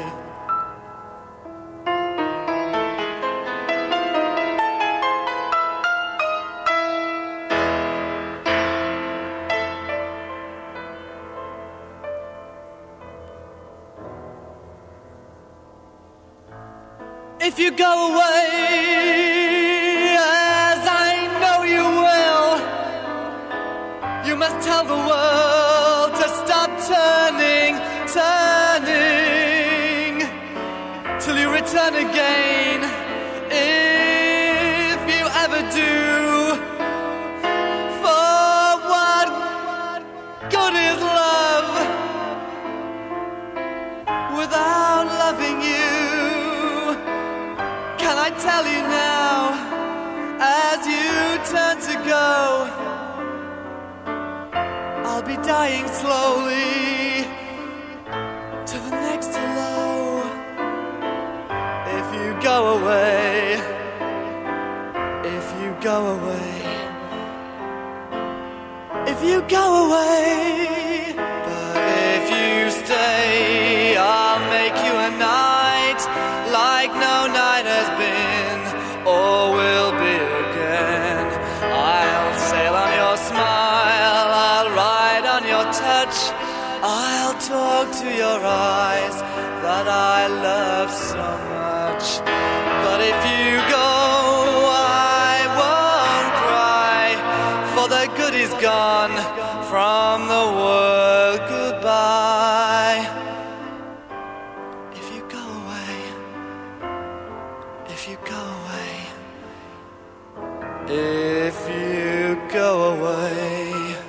If you go away, as I know you will, you must tell the world to stop turning, turning, till you return again. If you ever do, for what good is love without loving you? Can I tell you now, as you turn to go, I'll be dying slowly to the next hello. If you go away, if you go away, if you go away, but if you stay, I'll make you a night like no night has been or will be again. I'll sail on your smile, I'll ride on your touch, I'll talk to your eyes that I love so much. But if you go, I won't cry, for the good is gone gone from the world. Goodbye. If you go away, if you go away, if you go away.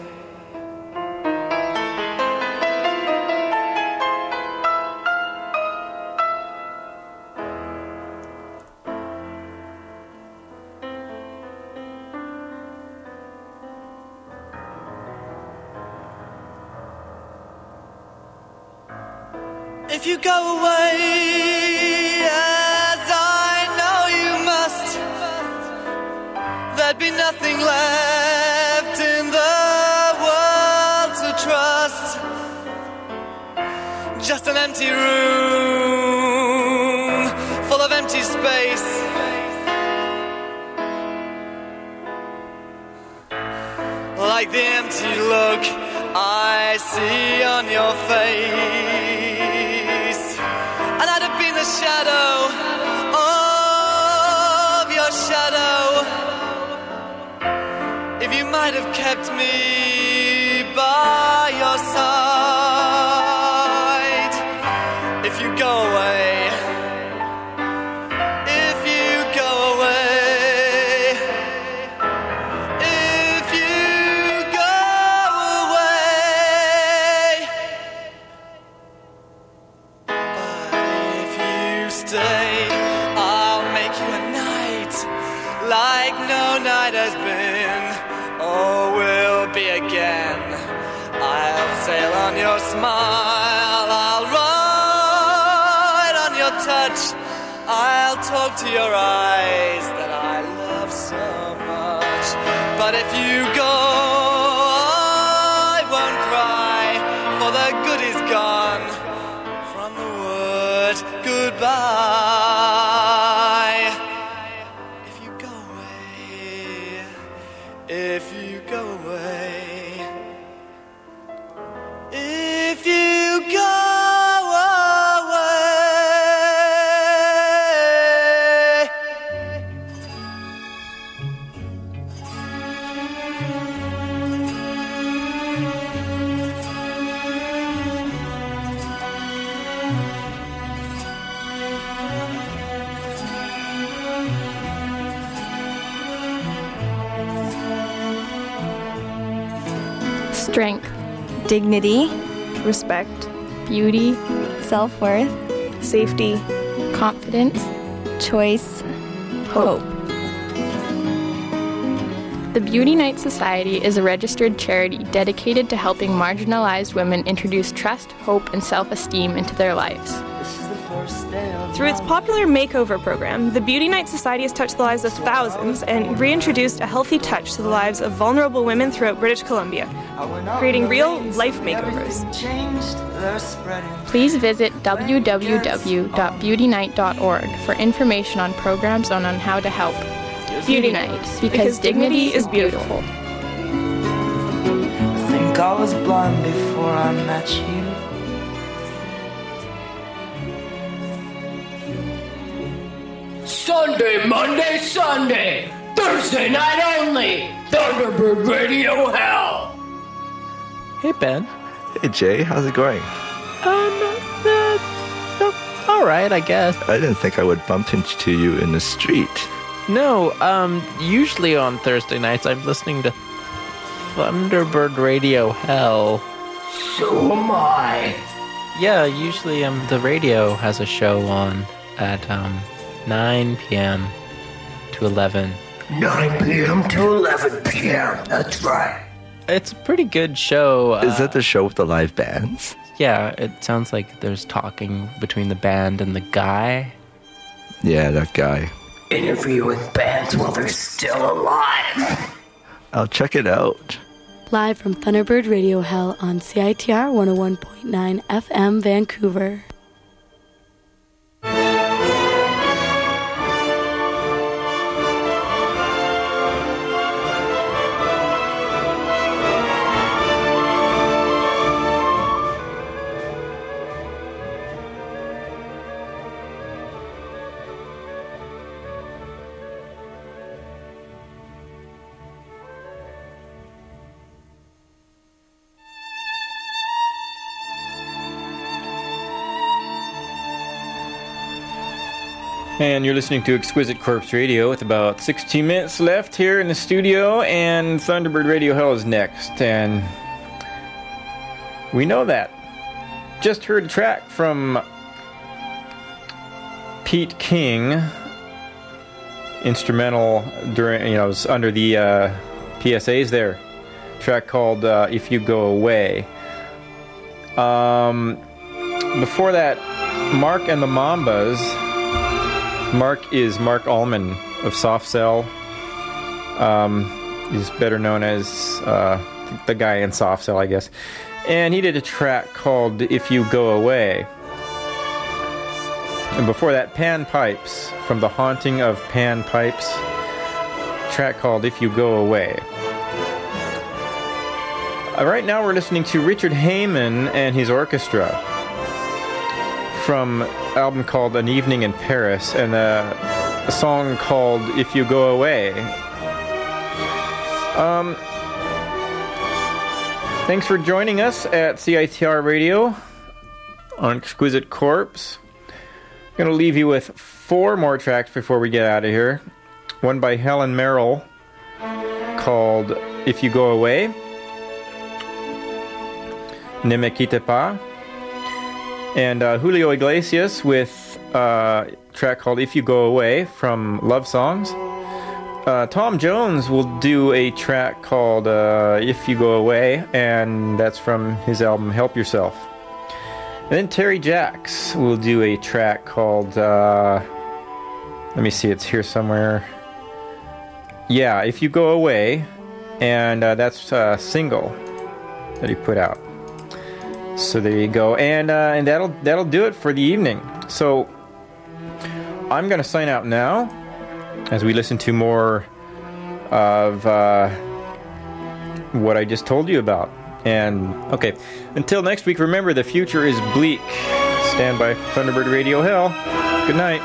If you go away, as I know you must, there'd be nothing left in the world to trust. Just an empty room full of empty space. Like the empty look I see on your face. And I'd have been the shadow of your shadow if you might have kept me by your side. If you go away, if you go away, if you go away. Stay, I'll make you a night like no night has been or will be again. I'll sail on your smile, I'll ride on your touch, I'll talk to your eyes that I love so much. But if you go, I won't cry, for the good is gone from the word goodbye. If you go away, if you go away, if you go away. Strength, dignity, respect, beauty, self-worth, safety, confidence, choice, hope. The Beauty Night Society is a registered charity dedicated to helping marginalized women introduce trust, hope, and self-esteem into their lives. Through its popular makeover program, the Beauty Night Society has touched the lives of thousands and reintroduced a healthy touch to the lives of vulnerable women throughout British Columbia, creating real life makeovers. Please visit www.beautynight.org for information on programs and on how to help. Beauty Night, because dignity is beautiful. I think I was blind before I met you. Sunday, Monday, Sunday, Thursday night only, Thunderbird Radio Hell. Hey, Ben. Hey, Jay. How's it going? All right, I guess. I didn't think I would bump into you in the street. No, usually on Thursday nights I'm listening to Thunderbird Radio Hell. So am I. Yeah, usually the radio has a show on at 9 p.m. to 11. 9 p.m. to 11 p.m. That's right. It's a pretty good show. Is that the show with the live bands? Yeah, it sounds like there's talking between the band and the guy. Yeah, that guy. Interviewing bands while they're still alive. I'll check it out. Live from Thunderbird Radio Hell on CITR 101.9 FM Vancouver. And you're listening to Exquisite Corpse Radio with about 16 minutes left here in the studio, and Thunderbird Radio Hell is next, and we know that. Just heard a track from Pete King, instrumental during, it was under the PSAs there. Track called If You Go Away. Before that, Mark and the Mambas. Mark is Mark Allman of Soft Cell. He's better known as the guy in Soft Cell, I guess. And he did a track called If You Go Away. And before that, Pan Pipes from The Haunting of Pan Pipes. Track called If You Go Away. Right now we're listening to Richard Heyman and his orchestra from an album called An Evening in Paris, and a song called If You Go Away. Thanks for joining us at CITR Radio on Exquisite Corpse. I'm going to leave you with 4 more tracks before we get out of here. One by Helen Merrill called If You Go Away. Ne me quitte pas. And Julio Iglesias with a track called If You Go Away from Love Songs. Tom Jones will do a track called If You Go Away, and that's from his album Help Yourself. And then Terry Jacks will do a track called, let me see, it's here somewhere. Yeah, If You Go Away, and that's a single that he put out. So there you go, and that'll do it for the evening. So I'm going to sign out now as we listen to more of what I just told you about. And okay, until next week, remember the future is bleak. Stand by Thunderbird Radio Hell. Good night.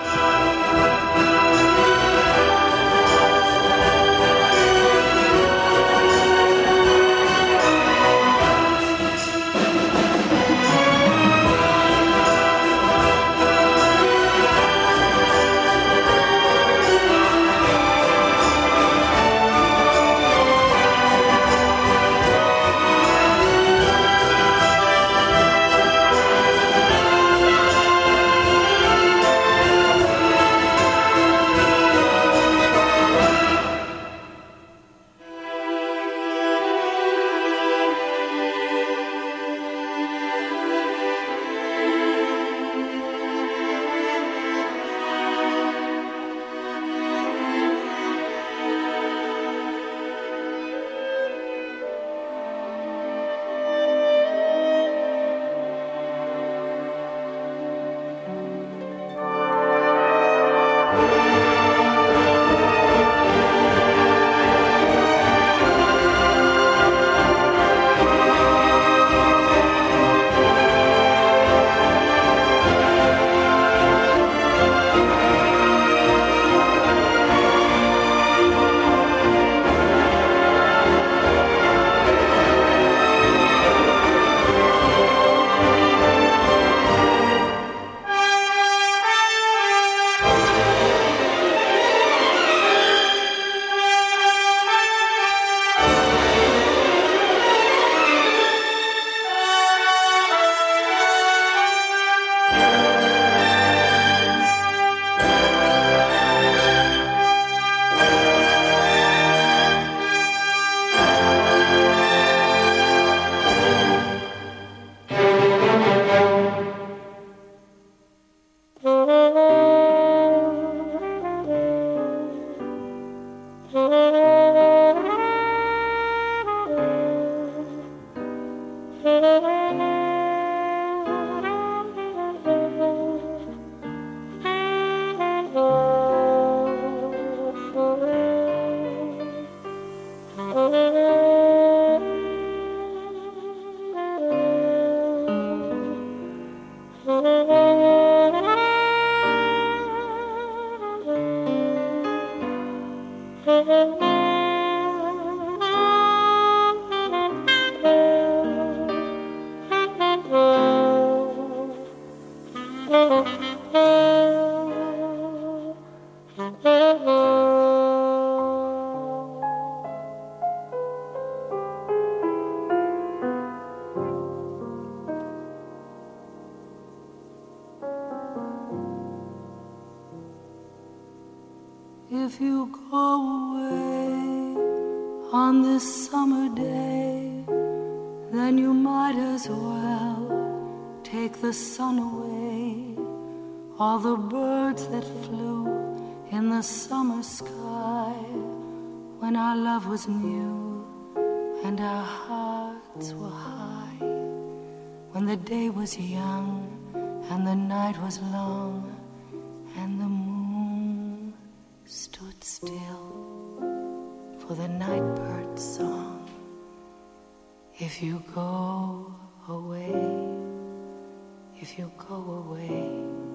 if you go away on this summer day, then you might as well take the sun away. All the birds that flew in the summer sky when our love was new and our hearts were high, when the day was young and the night was long and the moon stood still for the nightbird's song. If you go away, if you go away,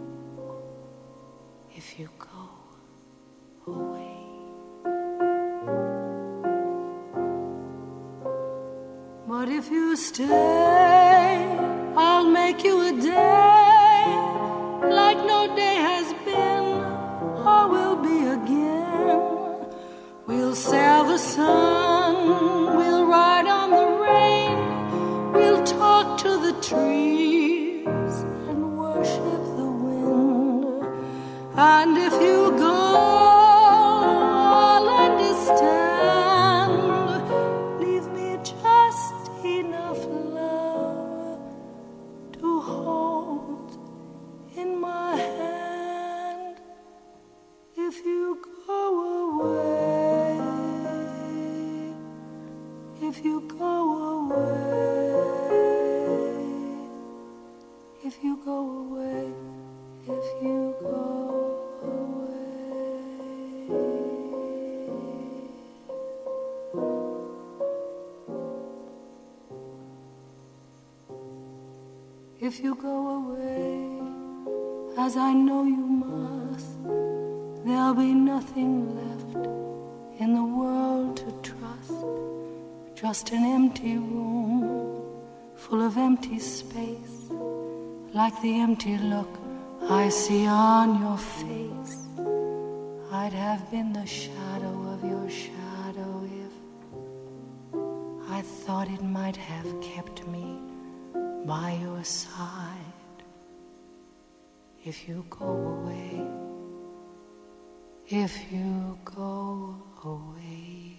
if you go away. But if you stay, I'll make you a day like no day has been or will be again. We'll sail the sun, we'll ride on the rain, we'll talk to the trees and worship the wind. And if you go, I'll understand. Leave me just enough love to hold in my hand. If you go away, if you go away, if you go away, if you go away. If you go away, as I know you must, there'll be nothing left in the world to trust. Just an empty room full of empty space, like the empty look I see on your face. I'd have been the shadow of your shadow if I thought it might have kept me by your side. If you go away, if you go away,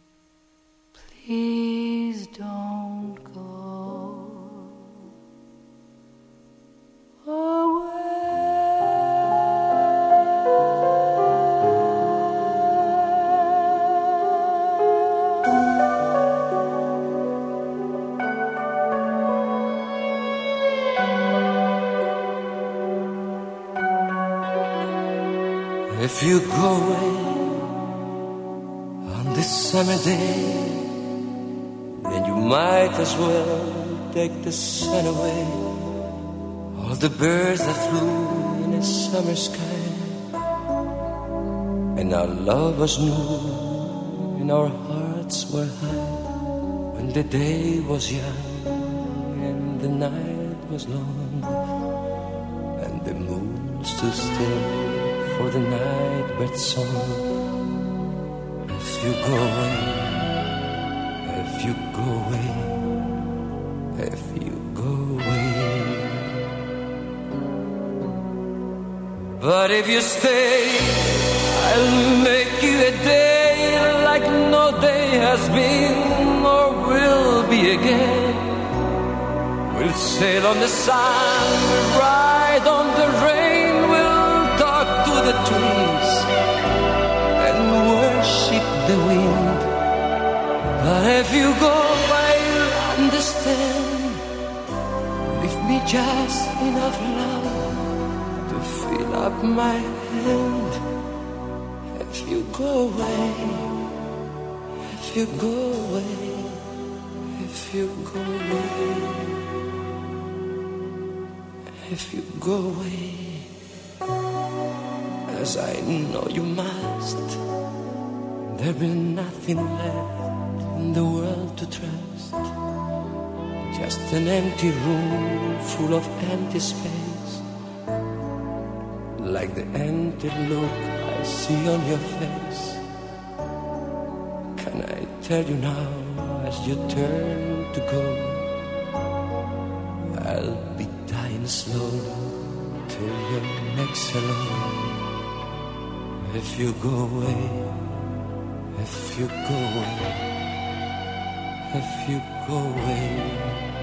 please don't go away. If you go away on this summer day, then you might as well take the sun away. All the birds that flew in a summer sky, and our love was new and our hearts were high, when the day was young and the night was long, and the moon stood still for the nightbird's song. If you go away, if you go away, if you go away. But if you stay, I'll make you a day like no day has been or will be again. We'll sail on the sun, we'll ride on the rain, we'll talk to the trees and worship the wind. But if you go, I'll understand. Leave me just enough love to fill up my hand. If you go away, if you go away, if you go away, if you go away, as I know you must, there'll be nothing left in the world to trust. Just an empty room full of empty space, like the empty look I see on your face. Can I tell you now, as you turn to go, I'll be dying slowly till your next hello. If you go away, if you go away, if you go away.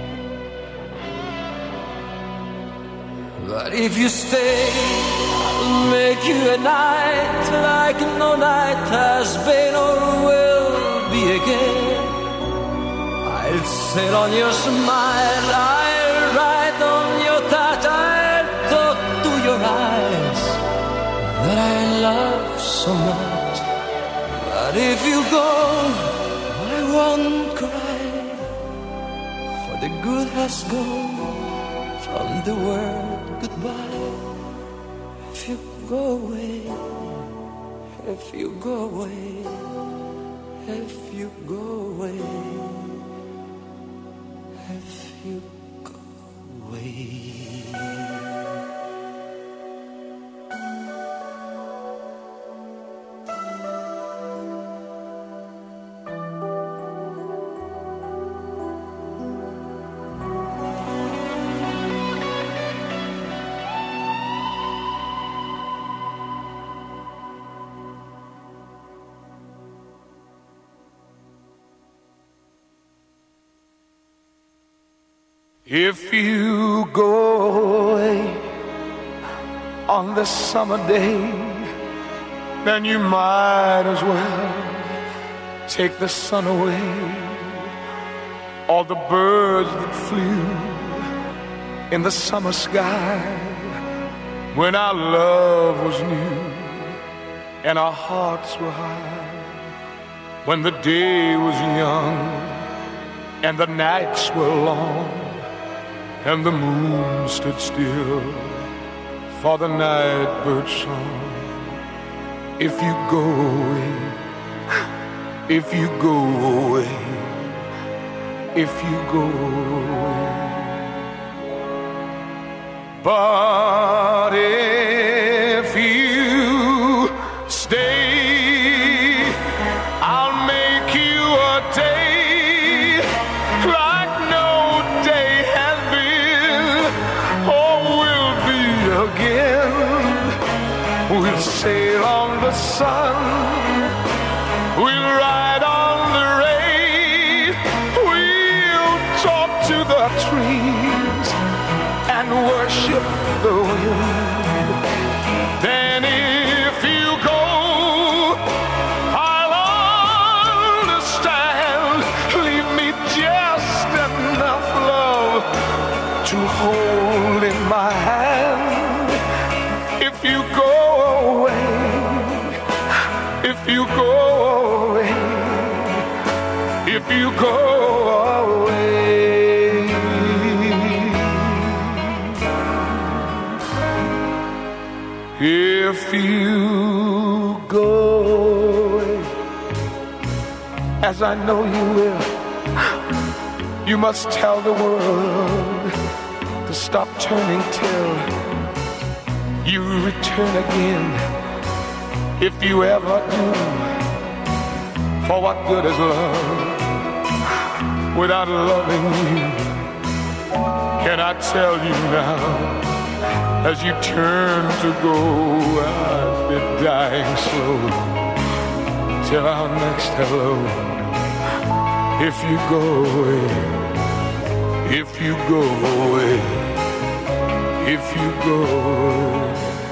But if you stay, I'll make you a night like no night has been or will be again. I'll sail on your smile, I'll ride on your touch, I'll talk to your eyes that I love so much. But if you go, I won't cry, for the good has gone from the word goodbye. If you go away, if you go away, if you go away, if you go away. If you go away on this summer day, then you might as well take the sun away. All the birds that flew in the summer sky when our love was new and our hearts were high, when the day was young and the nights were long, and the moon stood still for the night bird's song. If you go away, if you go away, if you go away. But if you stay, I'll make you a day like no day has been or will be again. We'll sail on the sun, we'll ride on the rain, we'll talk to the trees and worship the wind. Then if you go, I'll understand. Leave me just enough love to hold in my hand. If you go away, if you go away, if you go away. If you go away, as I know you will, you must tell the world to stop turning till you return again. If you ever do, for what good is love without loving you? Can I tell you now? As you turn to go, I've been dying slowly till our next hello. If you go away, if you go away, if you go away.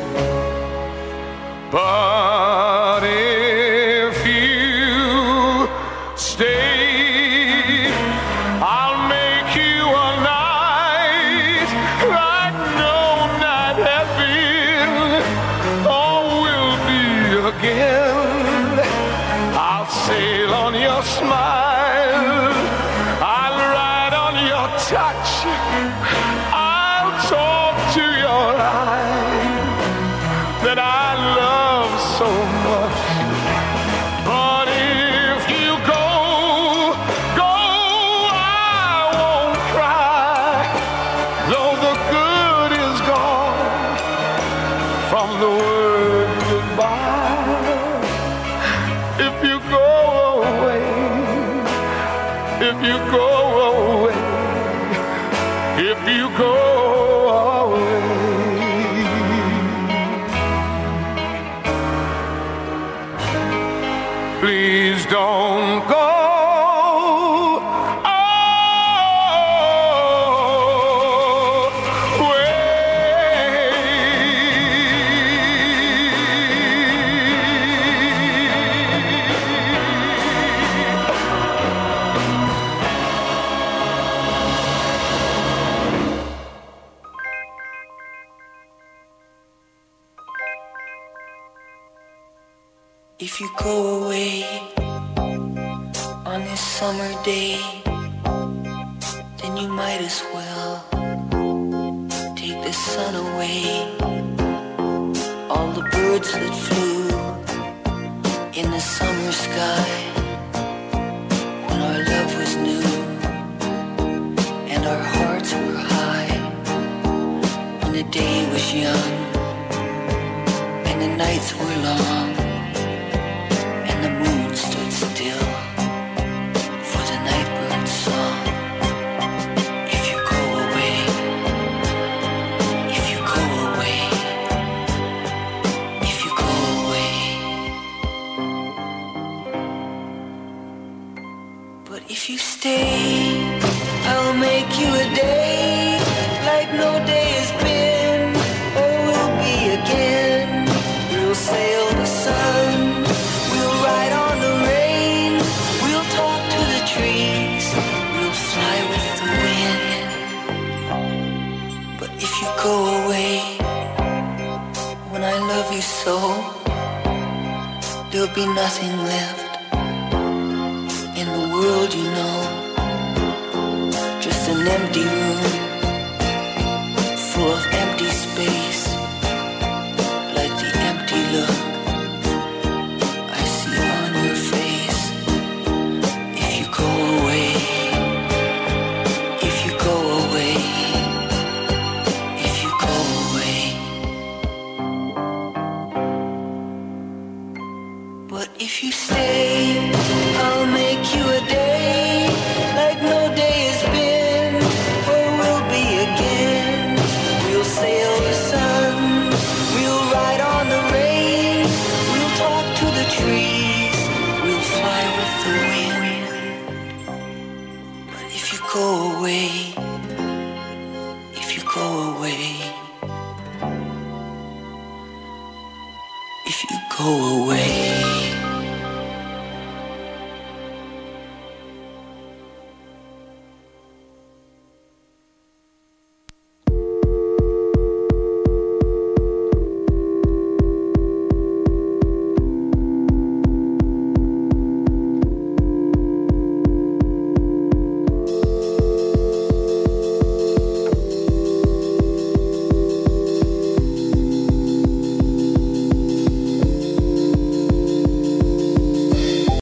But if you stay, I'll make you a night like no night has been or will be again. I'll sail on your smile, I'll ride on your touch, I'll talk to your eyes that I love so much. But if you go, I won't cry, though the good is gone from the word goodbye. If you go away, if you go away, if you go away. please don't go. If you go away on this summer day, then you might as well take the sun away. All the birds that flew in the summer sky when our love was new and our hearts were high, when the day was young and the nights were long. The moon stood still for the nightbird's song. If you go away, if you go away, if you go away. But if you stay, I'll make you a day like no day has been or will be again. We'll sail the sun, ride on the rain, we'll talk to the trees, we'll fly with the wind. But if you go away, when I love you so, there'll be nothing left in the world, you know. Just an empty room full of empty space, like the empty look if you stay, I'll make you a day like no day has been or will be again. We'll sail the sun, we'll ride on the rain, we'll talk to the trees, we'll fly with the wind. But if you go away, if you go away, if you go away.